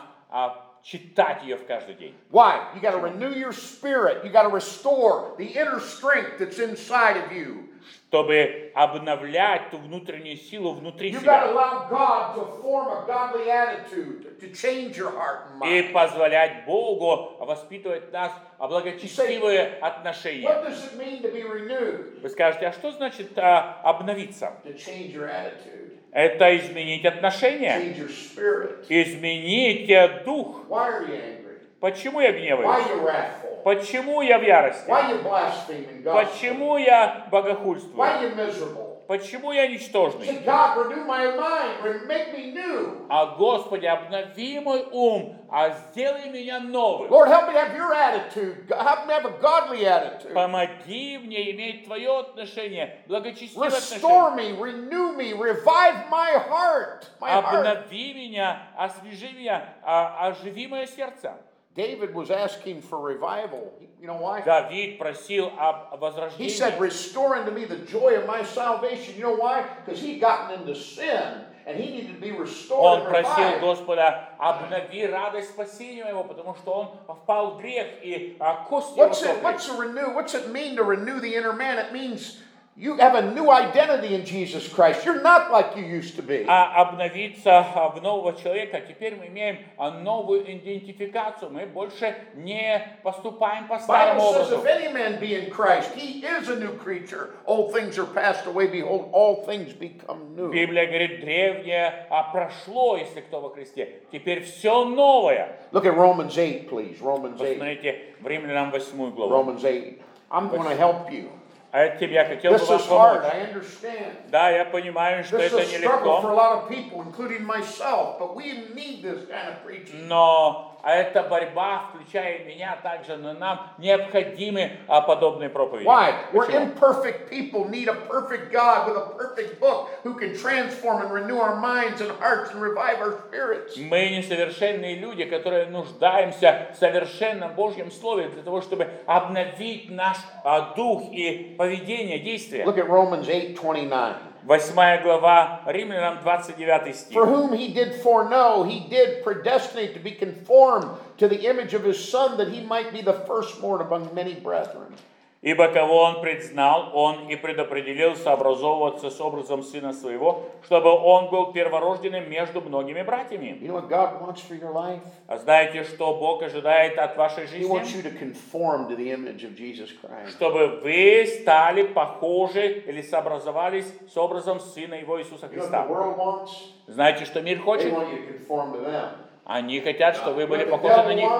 читать ее в каждый день. Why? You got to renew your spirit. You got to restore the inner strength that's inside of you. Чтобы обновлять ту внутреннюю силу внутри You got to себя. allow God to form a godly attitude, to change your heart and И mind. позволять Богу воспитывать нас благочестивые What отношения. does it mean to be renewed? Вы скажете, а что значит обновиться? To change your attitude, Это изменить отношения, change your spirit. изменить дух. Why are you angry? Почему я Why гневаюсь? are you wrathful? Почему я в ярости? Why are you blaspheming God? Почему я Why богохульствую? are you miserable? Почему я Say, ничтожный? God, renew my mind, make me new. А Господи, обнови мой ум, сделай меня новым. Lord, help me to have your attitude. Help me have a godly attitude. Помоги мне иметь Твое отношение, благочестивое Restore отношение. me, renew me, revive my heart. My heart. Обнови меня, освежи меня, оживи мое сердце. David was asking for revival. You know why? Давид просил об He возрождении. said, restore unto me the joy of my salvation. You know why? Because he'd gotten into sin and he needed to be restored Он and просил revived. Господа, обнови радость спасения его, потому что он впал в грех, и кости его сохли. What's it mean to renew the inner man? It means you have a new identity in Jesus Christ. You're not like you used to be. Обновиться в нового человека, теперь мы имеем новую идентификацию, мы больше не поступаем по старому Bible says, образу. if any man be in Christ, he is a new creature. Old things are passed away. Behold, all things become new. Библия говорит, древнее прошло, если кто во Христе. Теперь все новое. Look at Romans 8, please. Romans 8. Посмотрите в Римлянам 8 главу. Romans 8. I'm going to help you. Этим я хотел бы This вам is hard, помочь. I understand. Да, я понимаю, что This это is a struggle for a нелегко, lot of people, including myself, but we need this kind of preaching. но эта борьба, включая и меня также, но нам необходимы подобные проповеди. Why? We're Почему? imperfect people, need a perfect God with a perfect book who can transform and renew our minds and hearts and revive our spirits. Мы несовершенные люди, которые нуждаемся в совершенном Божьем Слове для того, чтобы обновить наш дух и поведение, действия. Look at Romans 8:29. 8 глава Римлянам 29 стих. For whom he did foreknow, he did predestinate to be conformed to the image of his Son, that he might be the firstborn among many brethren. Ибо кого он предзнал, он и предопределил сообразовываться с образом Сына Своего, чтобы он был перворожденным между многими братьями. You know what God wants for your life? А знаете, что Бог ожидает от вашей He wants жизни? you to conform to the image of Jesus Christ. Чтобы вы стали похожи или сообразовались с образом Сына Его Иисуса You know what the Христа. world wants? Знаете, что мир They хочет? want you to conform to them. Они хотят, чтобы вы What были the похожи на devil них. wants?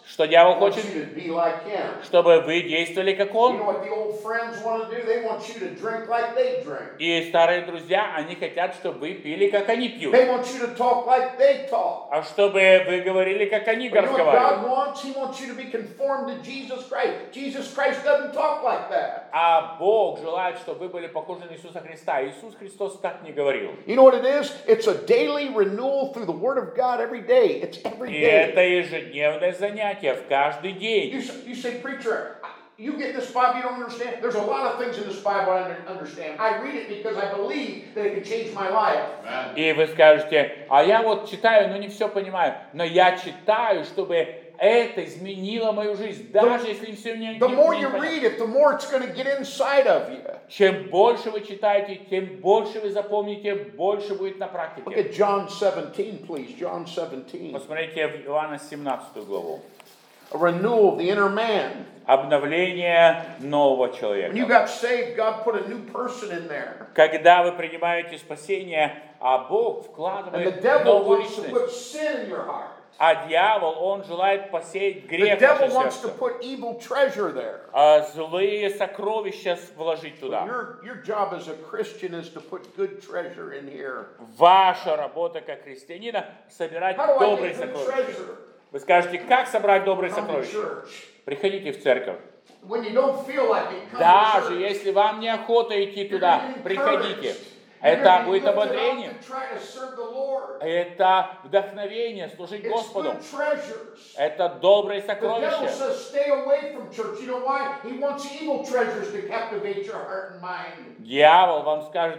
Что дьявол wants хочет, you to be like him. чтобы вы действовали как You он. know what the old friends want to do? They want you to drink like they drink. И старые друзья, они хотят, чтобы вы пили, как они пьют. They want you to talk like they talk. А чтобы вы говорили, как они But you know what разговаривают. God wants? He wants you to be conformed to Jesus Christ. Jesus Christ doesn't talk like that. А Бог желает, чтобы вы были похожи на Иисуса Христа. Иисус Христос так не говорил. You know what it is? It's a daily renewal through the Word of God every day. It's every И day. это ежедневное занятие, в каждый день. You say, preacher, you get this Bible, you don't understand? There's a lot of things in this Bible I don't understand. I read it because I believe that it can change my life. И вы скажете, а я вот читаю, но не все понимаю. Но я читаю, чтобы это изменило мою жизнь, даже если все не The more you непонятно. read it, the more it's going to get inside of you. Чем больше вы читаете, тем больше вы запомните, больше будет на Look практике. at John 17, please. John 17. Посмотрите в Иоанна 17 главу. A renewal of the inner man. Обновление нового When you человека. got saved, God put a new person in there. Когда вы принимаете спасение, а Бог And the вкладывает devil новую wants to личность. put sin in your heart. А дьявол, он желает посеять The грех в devil ваше wants to сердце. put evil treasure there. А злые сокровища вложить туда. Your job as a Christian is to put good treasure in here. Ваша работа как христианина собирать How do I добрые get good сокровища. treasure? Вы скажете, как собрать добрые Come to сокровища? church. Приходите в церковь. When you don't feel like it, come to Даже church. если вам неохота идти You're туда, gonna be приходите. encouraged. You're Это gonna be будет lifted up ободрением. to try to serve the Lord. Это вдохновение служить It's Господу. good treasures. Это добрые The devil сокровища. says stay away from church. You know why? He wants evil treasures to captivate your heart and mind. Дьявол вам скажет,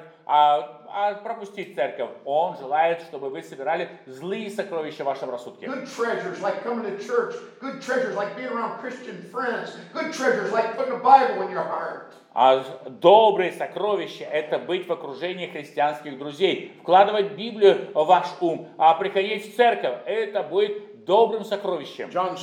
пропустить церковь. Он желает, чтобы вы собирали злые сокровища в вашем рассудке. Good treasures like coming to church. Good treasures like being around Christian friends. Good treasures like putting a Bible in your heart. А добрые сокровища – это быть в окружении христианских друзей, вкладывать Библию в ваш ум, а приходить в церковь – это будет добрым сокровищем. John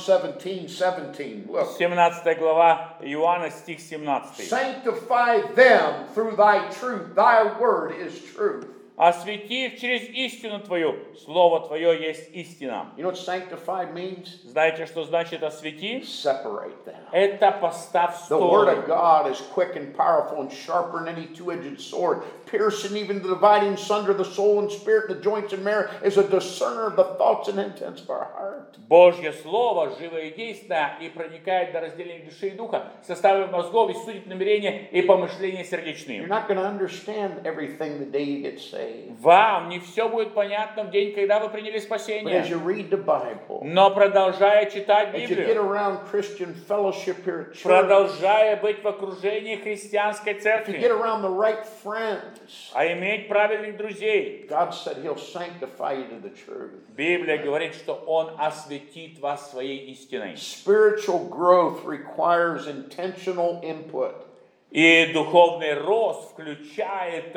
17:17. Look. 17 глава Иоанна, стих 17. Sanctify them through thy truth. Thy word is truth. «Освети их через истину Твою, Слово Твое есть истина». You know what sanctify means? Знаете, что значит «освети»? Separate them. Это поставь в The word of сторону. God is quick and powerful and sharper than any two-edged sword, piercing even the dividing sunder the soul and spirit, the joints and marrow, is a discerner of the thoughts and intents of our heart. Божье Слово живое и действенное и проникает до разделения души и духа, составив мозгов и судит намерения и помышления You're сердечные. not going to understand everything the day you get saved. Вам не все будет понятно в день, когда вы приняли But as спасение. you read the Bible, Но продолжая читать as you get Библию, around Christian fellowship here at church, продолжая быть в окружении христианской if you get церкви, around the right friends, а иметь правильных друзей, God said He'll sanctify you to the truth. Библия говорит, что Он осветит вас своей истиной. Spiritual growth requires intentional input. И духовный рост включает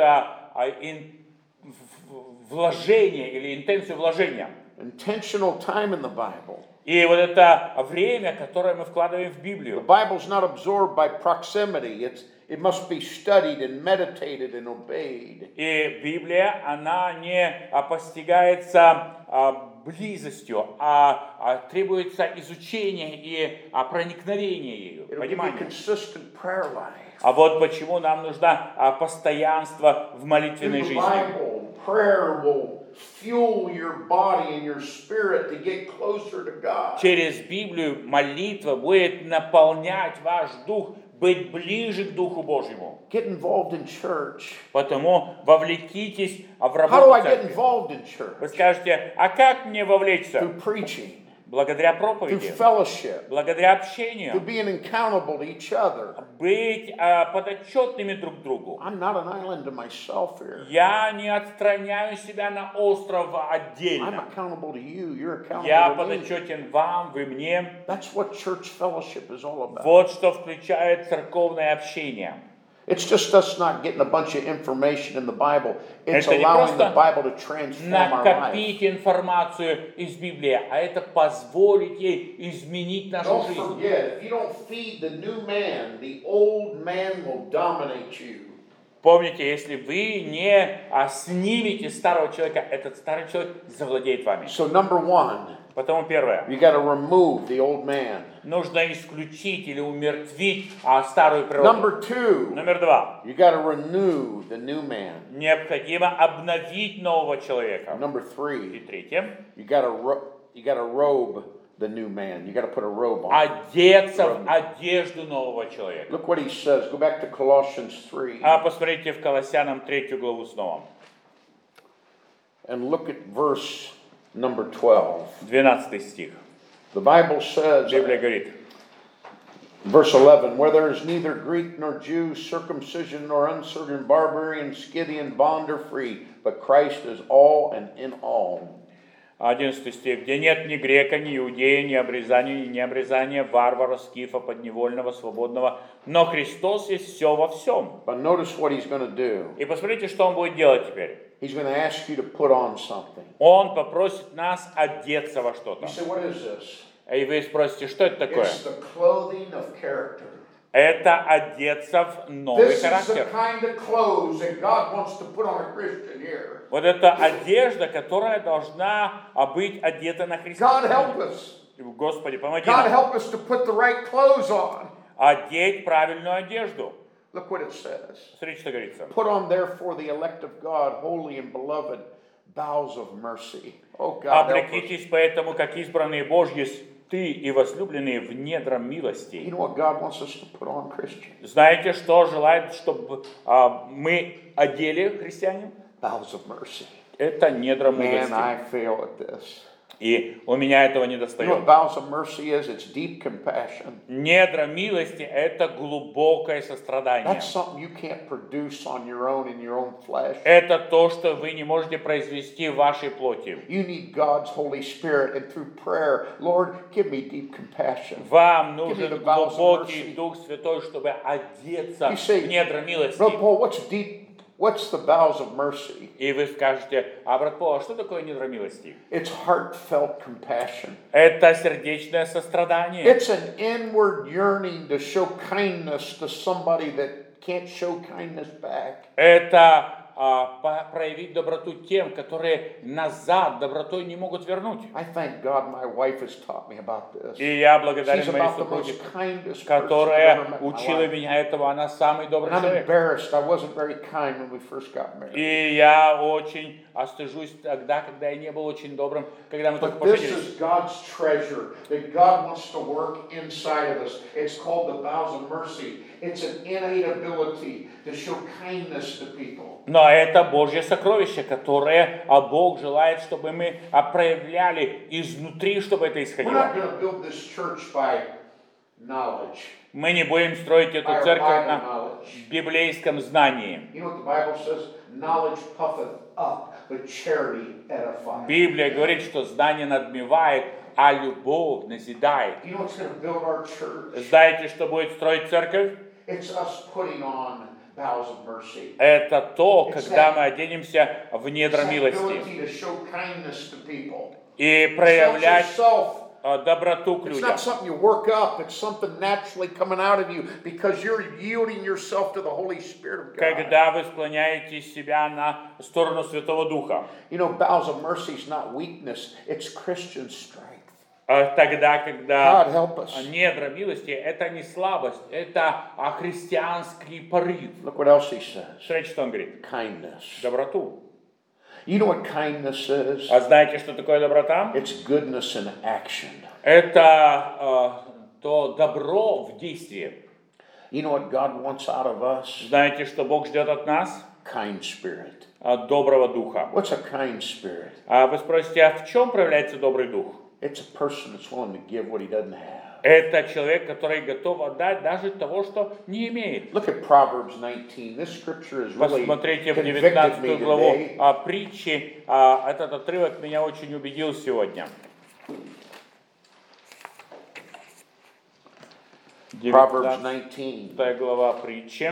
вложение или интенцию вложения. Intentional time in the Bible. И вот это время, которое мы вкладываем в The Библию, Bible's not absorbed by proximity. It must be studied and meditated and obeyed. и Библия, она не постигается близостью, а требуется изучение и проникновение ею, It'll give you a понимание. consistent prayer life. А вот почему нам нужно постоянство в молитвенной Through the жизни. Bible, prayer will fuel your body and your spirit to get closer to God. Через Библию молитва будет наполнять ваш дух, быть ближе к Духу Божьему. Get involved in church. Потому вовлекитесь в How do работу I get церкви. involved in Вы church? скажете, а как мне вовлечься? Through preaching, Благодаря through проповеди, fellowship, благодаря through общению, being accountable to each other. быть подотчетными друг другу. I'm not an island to myself here. Я не отстраняю себя на остров I'm отдельно. accountable to you. You're Я accountable to me. подотчетен вам, вы мне. That's what church fellowship is all about. Вот что включает церковное общение. It's just us not getting a bunch of information in the Bible. It's Это не allowing the просто Bible to transform our life. Накопить информацию из Библии, а это позволит ей изменить нашу Don't жизнь. forget, if you don't feed the new man, the old man will dominate you. Помните, если вы не снимете старого человека, этот старый человек завладеет вами. So number one, Потому первое. You got to remove the old man. Нужно исключить или умертвить старую природу. Number two, Номер два. you got to renew the new man. Необходимо обновить нового человека. Number И three, третье. you got to robe the new man. You got to put a robe on. Одеться в одежду нового человека. Look what he says. Go back to Colossians 3 Посмотрите в Колоссянам 3 главу снова. and look at verse number 12. 12 стих. The Bible says, Библия говорит, verse 11, where there is neither Greek nor Jew, circumcision nor uncircumcision, barbarian, Scythian, bond or free, but Christ is all and in all. 11 стих, где нет ни грека, ни иудея, ни обрезания, ни необрезания, варвара, скифа, подневольного, свободного, но Христос есть все во всем. But notice what he's going to do. И посмотрите, что Он будет делать теперь. He's going to ask you to put on something. Он попросит нас одеться во что-то. You say, what is this? И вы спросите, что это такое? It's the clothing of character. Это одеться в новый This is the характер. kind of clothes that God wants to put on a Christian here. Вот это одежда, которая должна быть одета на God Христа. help us. Господи, помоги God нам. help us to put the right clothes on. Одеть правильную одежду. Look what it says. Смотрите, что говорится. Put on therefore the elect of God, holy and beloved, bowels of mercy. Oh God, help us. Облекитесь поэтому, как избранные Божьи, ты и возлюбленные в недра You милости. know what God wants us to put on, Christians? Знаете, что желает, чтобы мы одели, христиане? Bowels of mercy. Это недра Man, милости. I fail at this. И у меня этого не You know what достает. bowels of mercy is? It's deep compassion. Недра милости – это глубокое сострадание. That's something you can't produce on your own in your own flesh. Это то, что вы не можете произвести в вашей плоти. You need God's Holy Spirit, and through prayer, Lord, give me deep compassion. Вам Give me нужен the bowels of глубокий mercy. Дух Святой, чтобы одеться You say, в недра милости. Brother Paul, what's the bowels of mercy? И вы скажете, брат Пол, а что такое недра милости? It's heartfelt compassion. Это сердечное сострадание. It's an inward yearning to show kindness to somebody that can't show kindness back. Это проявить доброту тем, которые назад добротой не могут вернуть. I thank God my wife has taught me about this. И я She's благодарен моей about the супруге, most kindest person I've которая ever met in my учила life. меня этого. Она самый добрый And I'm человек. embarrassed. I wasn't very kind when we first got married. И я очень остыжусь тогда, когда я не был очень добрым, когда мы только But this поженились. is God's treasure that God wants to work inside of us. It's called the bowels of mercy. It's an innate ability to show kindness to people. Но это Божье сокровище, которое Бог желает, чтобы мы проявляли изнутри, чтобы это We're исходило. not going to build this church by knowledge, Мы не будем строить эту by our церковь Bible на knowledge. библейском знании. You know what the Bible says? Knowledge puffeth up, but charity edifies. Библия говорит, что знание надмевает, а любовь назидает. You know what's going to build our church? Знаете, что будет строить церковь? It's us putting on bowels of mercy. Это то, когда мы оденемся в It's недра that милости ability to show kindness to people. и It's not проявлять yourself. доброту к It's людям. not something you work up. It's something naturally coming out of you because you're yielding yourself to the Holy Spirit of God. Когда вы склоняете себя на сторону Святого Духа. You know, bowels of mercy is not weakness. It's Christian strength. Тогда, God когда help us. недра милости, это не слабость, это христианский порыв. Look what else he says. Смотрите, что он говорит. Kindness. Доброту. You know what kindness is? А знаете, что такое доброта? It's goodness in action. Это то добро в действии. You know what God wants out of us? Знаете, что Бог ждет от нас? Kind spirit. Доброго духа. What's a kind spirit? Вы спросите, а в чем проявляется добрый дух? It's a person that's willing to give what he doesn't have. Это человек, который готов отдать даже того, что не имеет. Look at Proverbs 19. This scripture has really Посмотрите в convicted me 19 главу today. притчи. Этот отрывок меня очень убедил сегодня. Proverbs 19 19. глава притчи.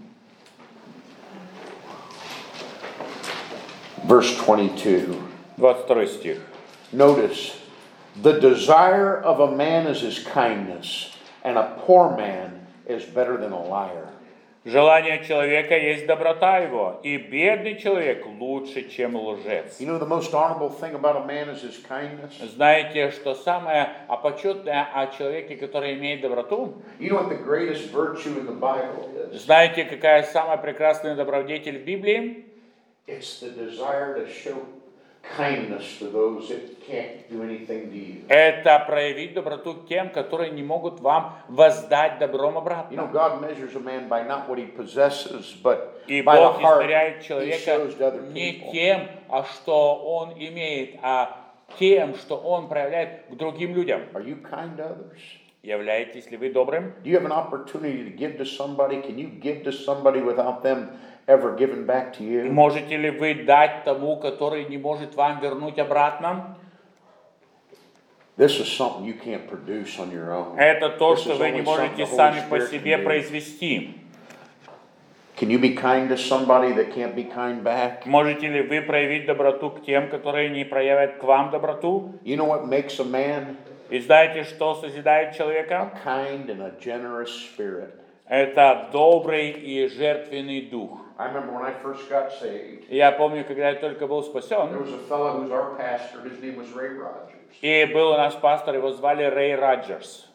Verse 22. 22 стих. Notice, the desire of a man is his kindness, and a poor man is better than a liar. Желание человека есть доброта его, и бедный человек лучше, чем лжец. You know, the most honorable thing about a man is his kindness. Знаете, что самое почетное о человеке, который имеет доброту? You know what the greatest virtue in the Bible is? Знаете, какая самая прекрасная добродетель в Библии? It's the desire to show kindness to those that can't do anything to you. Это проявить доброту к тем, которые не могут вам воздать добром You know, обратно. God measures a man by not what he possesses, but И by the Бог heart измеряет he человека shows to other не people. тем, что он имеет, а тем, что он проявляет к другим людям. Are you kind to others? Являетесь ли вы добрым? Do you have an opportunity to give to somebody? Can you give to somebody without them ever giving back to you? Можете ли вы дать тому, который не может вам вернуть обратно? This is something you can't produce on your own. Это то, This что is вы не only можете something the сами Holy по Spirit себе can do. произвести. Can you be kind to somebody that can't be kind back? Можете ли вы проявить доброту к тем, которые не проявят к вам доброту? You know what makes a man И знаете, что созидает a человека? kind and a generous spirit? Это добрый и жертвенный дух. I remember when I first got saved, И я помню, когда я только был there спасен, was a fellow who's our pastor. His name was Ray Rogers. и был у нас пастор, его звали Рэй Роджерс.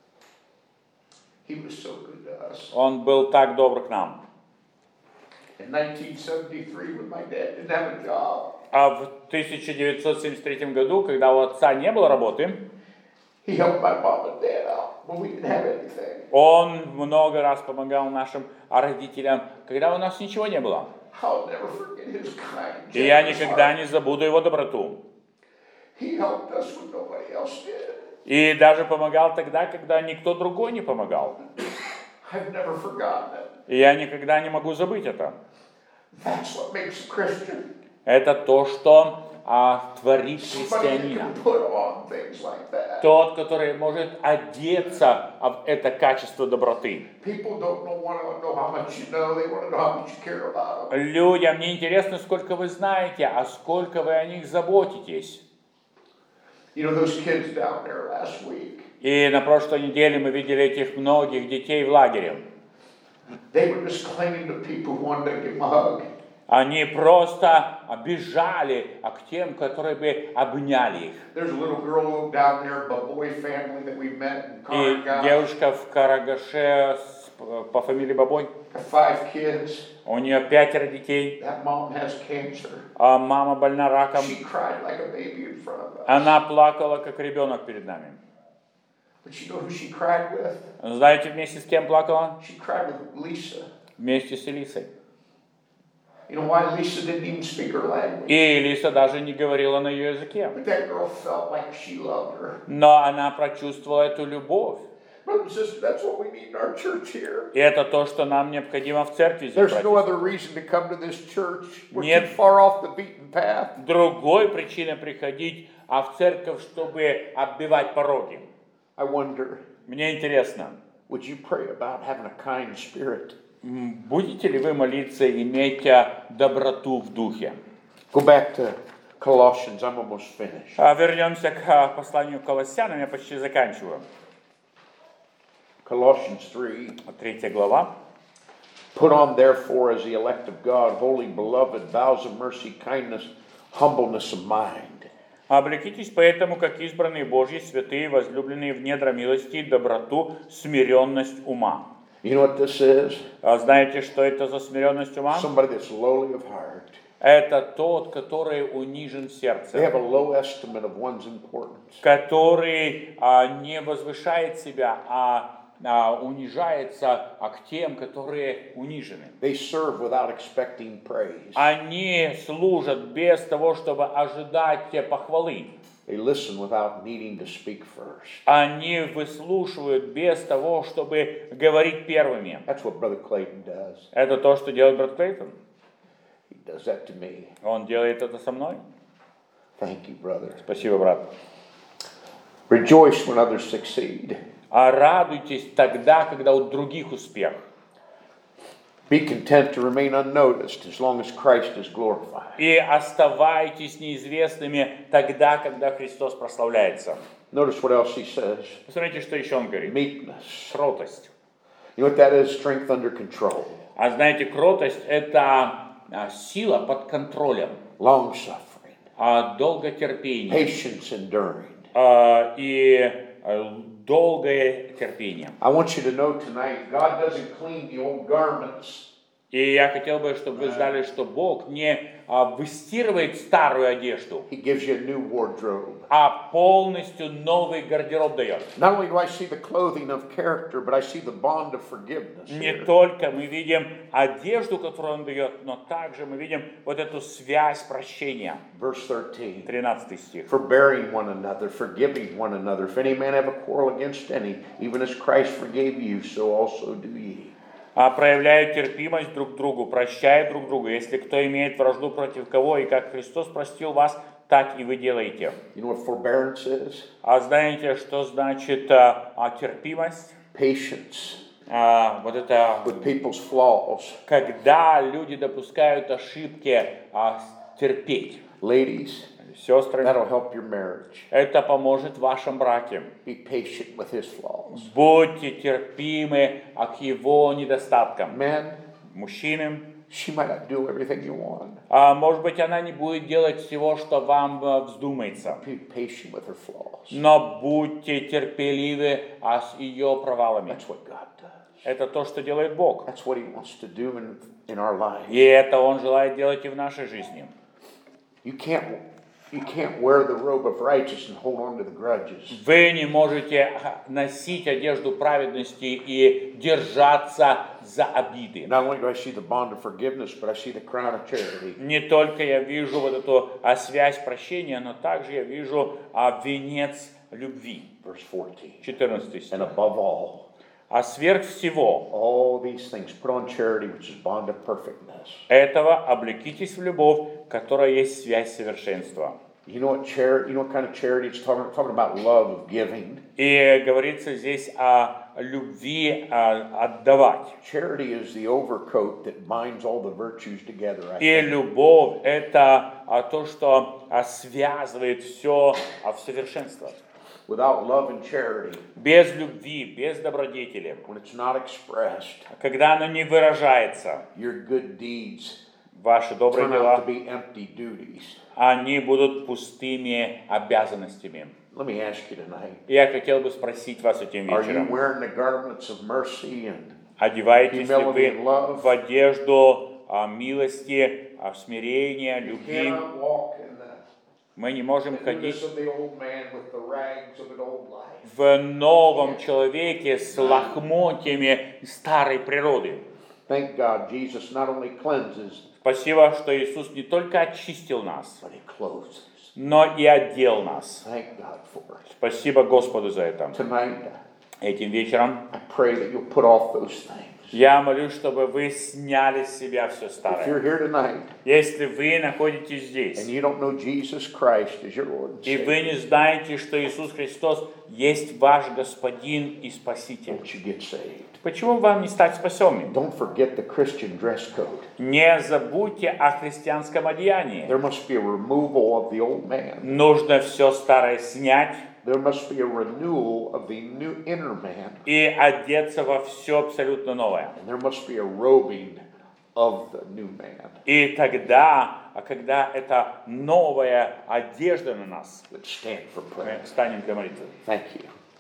He was so good to us. Он был так добр к нам. In 1973, when my dad didn't have a job, А в 1973 году, когда у отца не было работы, he helped my mom and dad out when we didn't have anything. он много раз помогал нашим родителям, когда у нас ничего не было. I'll never forget his kind, И я generous никогда heart. не забуду его доброту. He helped us when nobody else did. И даже помогал тогда, когда никто другой не помогал. I've never forgotten it. И я никогда не могу забыть это. That's what makes a Christian. Это то, что творит Somebody that христианина. can put on things like that. Тот, который может одеться в это качество доброты. People don't want to know how much you know. They want to know how much you care about them. Людям не интересно, сколько вы знаете, а сколько вы о них заботитесь. You know those kids down there last week. И на прошлой неделе мы видели этих многих детей в лагере. They were just clinging to people who wanted to give them a hug. Они просто бежали к тем, которые бы обняли их. There's a little girl down there, a boy family that we met in И Karagach. девушка в Карагаше по фамилии Бабой, 5 kids. у нее 5 детей, That mom has cancer. а мама больна раком. She cried like a baby in front of us. Она плакала, как ребенок перед нами. But you know who she cried with? Знаете, вместе с кем плакала? She cried with Lisa. Вместе с Элисой. You know why Lisa didn't even speak her language? И Элиса даже не говорила на ее языке. But that girl felt like she loved her. Но она прочувствовала эту любовь. Brothers and sisters, that's what we need in our church here. И это то, что нам необходимо в церкви здесь, There's no братья. other reason to come to this church. We're Нет. too far off the beaten path. Другой причины приходить в церковь, чтобы оббивать пороги. I wonder, Мне интересно, would you pray about having a kind spirit? будете ли вы молиться иметь доброту в духе? Go back to Colossians. I'm almost finished. Вернемся к посланию к Колоссянам, я почти заканчиваю. Colossians 3. 3 глава. Put on, therefore, as the elect of God, holy, beloved, vows of mercy, kindness, humbleness of mind. Облекитесь поэтому, как избранные Божьи, святые, возлюбленные в недра милости, доброту, смиренность ума. You know what this is? Знаете, что это за смиренность ума? Somebody that's lowly of heart. Это тот, который унижен в They сердце, have a low estimate of one's importance. который не возвышает себя, унижается к тем, которые унижены. They serve without expecting praise. Они служат без того, чтобы ожидать похвалы. They listen without needing to speak first. Они выслушивают без того, чтобы говорить первыми. That's what Brother Clayton does. Это то, что делает брат Клейтон. He does that to me. Он делает это со мной. Thank you, brother. Спасибо, брат. Rejoice when others succeed. Радуйтесь тогда, когда у других успех. Be content to remain unnoticed as long as Christ is glorified. И оставайтесь неизвестными тогда, когда Христос прославляется. Notice what else he says. Посмотрите, что еще он говорит. Meekness. Кротость. You know what that is? Strength under control. А знаете, кротость – это сила под контролем, Long-suffering. Долготерпение Patience enduring. и долгое терпение. I want you to know tonight, God doesn't clean the old garments. И я хотел бы, чтобы вы знали, что Бог не выстирывает старую одежду, He gives you a new wardrobe. а полностью новый гардероб дает. Not only do I see the clothing of character, but I see the bond of forgiveness Не here. только мы видим одежду, которую Он дает, но также мы видим вот эту связь прощения. Verse 13. 13 стих. Forbearing one another, forgiving one another. If any man have a quarrel against any, even as Christ forgave you, so also do ye. Проявляют терпимость друг к другу, прощают друг другу. Если кто имеет вражду против кого, и как Христос простил вас, так и вы делаете. You know what forbearance is? А знаете, что значит терпимость? Patience Вот это, with people's flaws. когда люди допускают ошибки, терпеть. Ladies, Сестры, that'll help your marriage. это поможет в вашем браке. Be patient with his flaws. Будьте терпимы к его недостаткам. Men, Мужчины, she might not do everything you want. может быть, она не будет делать всего, что вам вздумается. Be patient with her flaws. Но будьте терпеливы с ее провалами. That's what God does. Это то, что делает Бог. That's what he wants to do in our lives. И это Он желает делать и в нашей жизни. You can't wear the robe of righteousness and hold on to the grudges. Вы не можете носить одежду праведности и держаться за обиды. Not only do I see the bond of forgiveness, but I see the crown of charity. Не только я вижу вот эту связь прощения, но также я вижу венец любви. Verse 14. 14 стих. And above all, А сверх всего all these things, put on charity, which is bond of perfectness. этого облекитесь в любовь, которая есть связь совершенства. You know what kind of charity it's talking about? Love of giving. И говорится здесь о любви отдавать. Charity is the overcoat that binds all the virtues together. I И think. любовь – это то, что связывает все в совершенство. Without love and charity, Без любви, без добродетели, when it's not expressed, когда оно не выражается, your good deeds ваши добрые turn out to дела, be empty duties. они будут пустыми обязанностями. Let me ask you tonight, Я хотел бы спросить вас этим are you вечером. wearing the garments of mercy and Одеваетесь ли humility and вы love? в одежду милости, смирения, You любви? cannot walk in the Мы не можем newness ходить of the old man with the rags of an old life. в новом человеке с лохмотьями старой природы. Thank God Jesus not only cleanses, Спасибо, что Иисус не только очистил нас, but he clothes. но и одел нас. Thank God for it. Спасибо Господу за это. Tonight, Этим вечером I pray that you'll put off those things. я молюсь, чтобы вы сняли с себя все If старое. you're here tonight Если вы находитесь and здесь, you don't know Jesus Christ as your Lord and и вы Savior, не знаете, что Иисус Христос есть ваш Господин и Спаситель, won't you get saved? почему вам не стать спасенным? Don't forget the Christian dress code. Не забудьте о христианском одеянии. There must be a removal of the old man. Нужно все старое снять There must be a renewal of the new inner man. и одеться во все абсолютно новое. And there must be a robing of the new man. И тогда, когда эта новая одежда на нас, Let's stand for мы prayer. станем для молитвы. Thank you.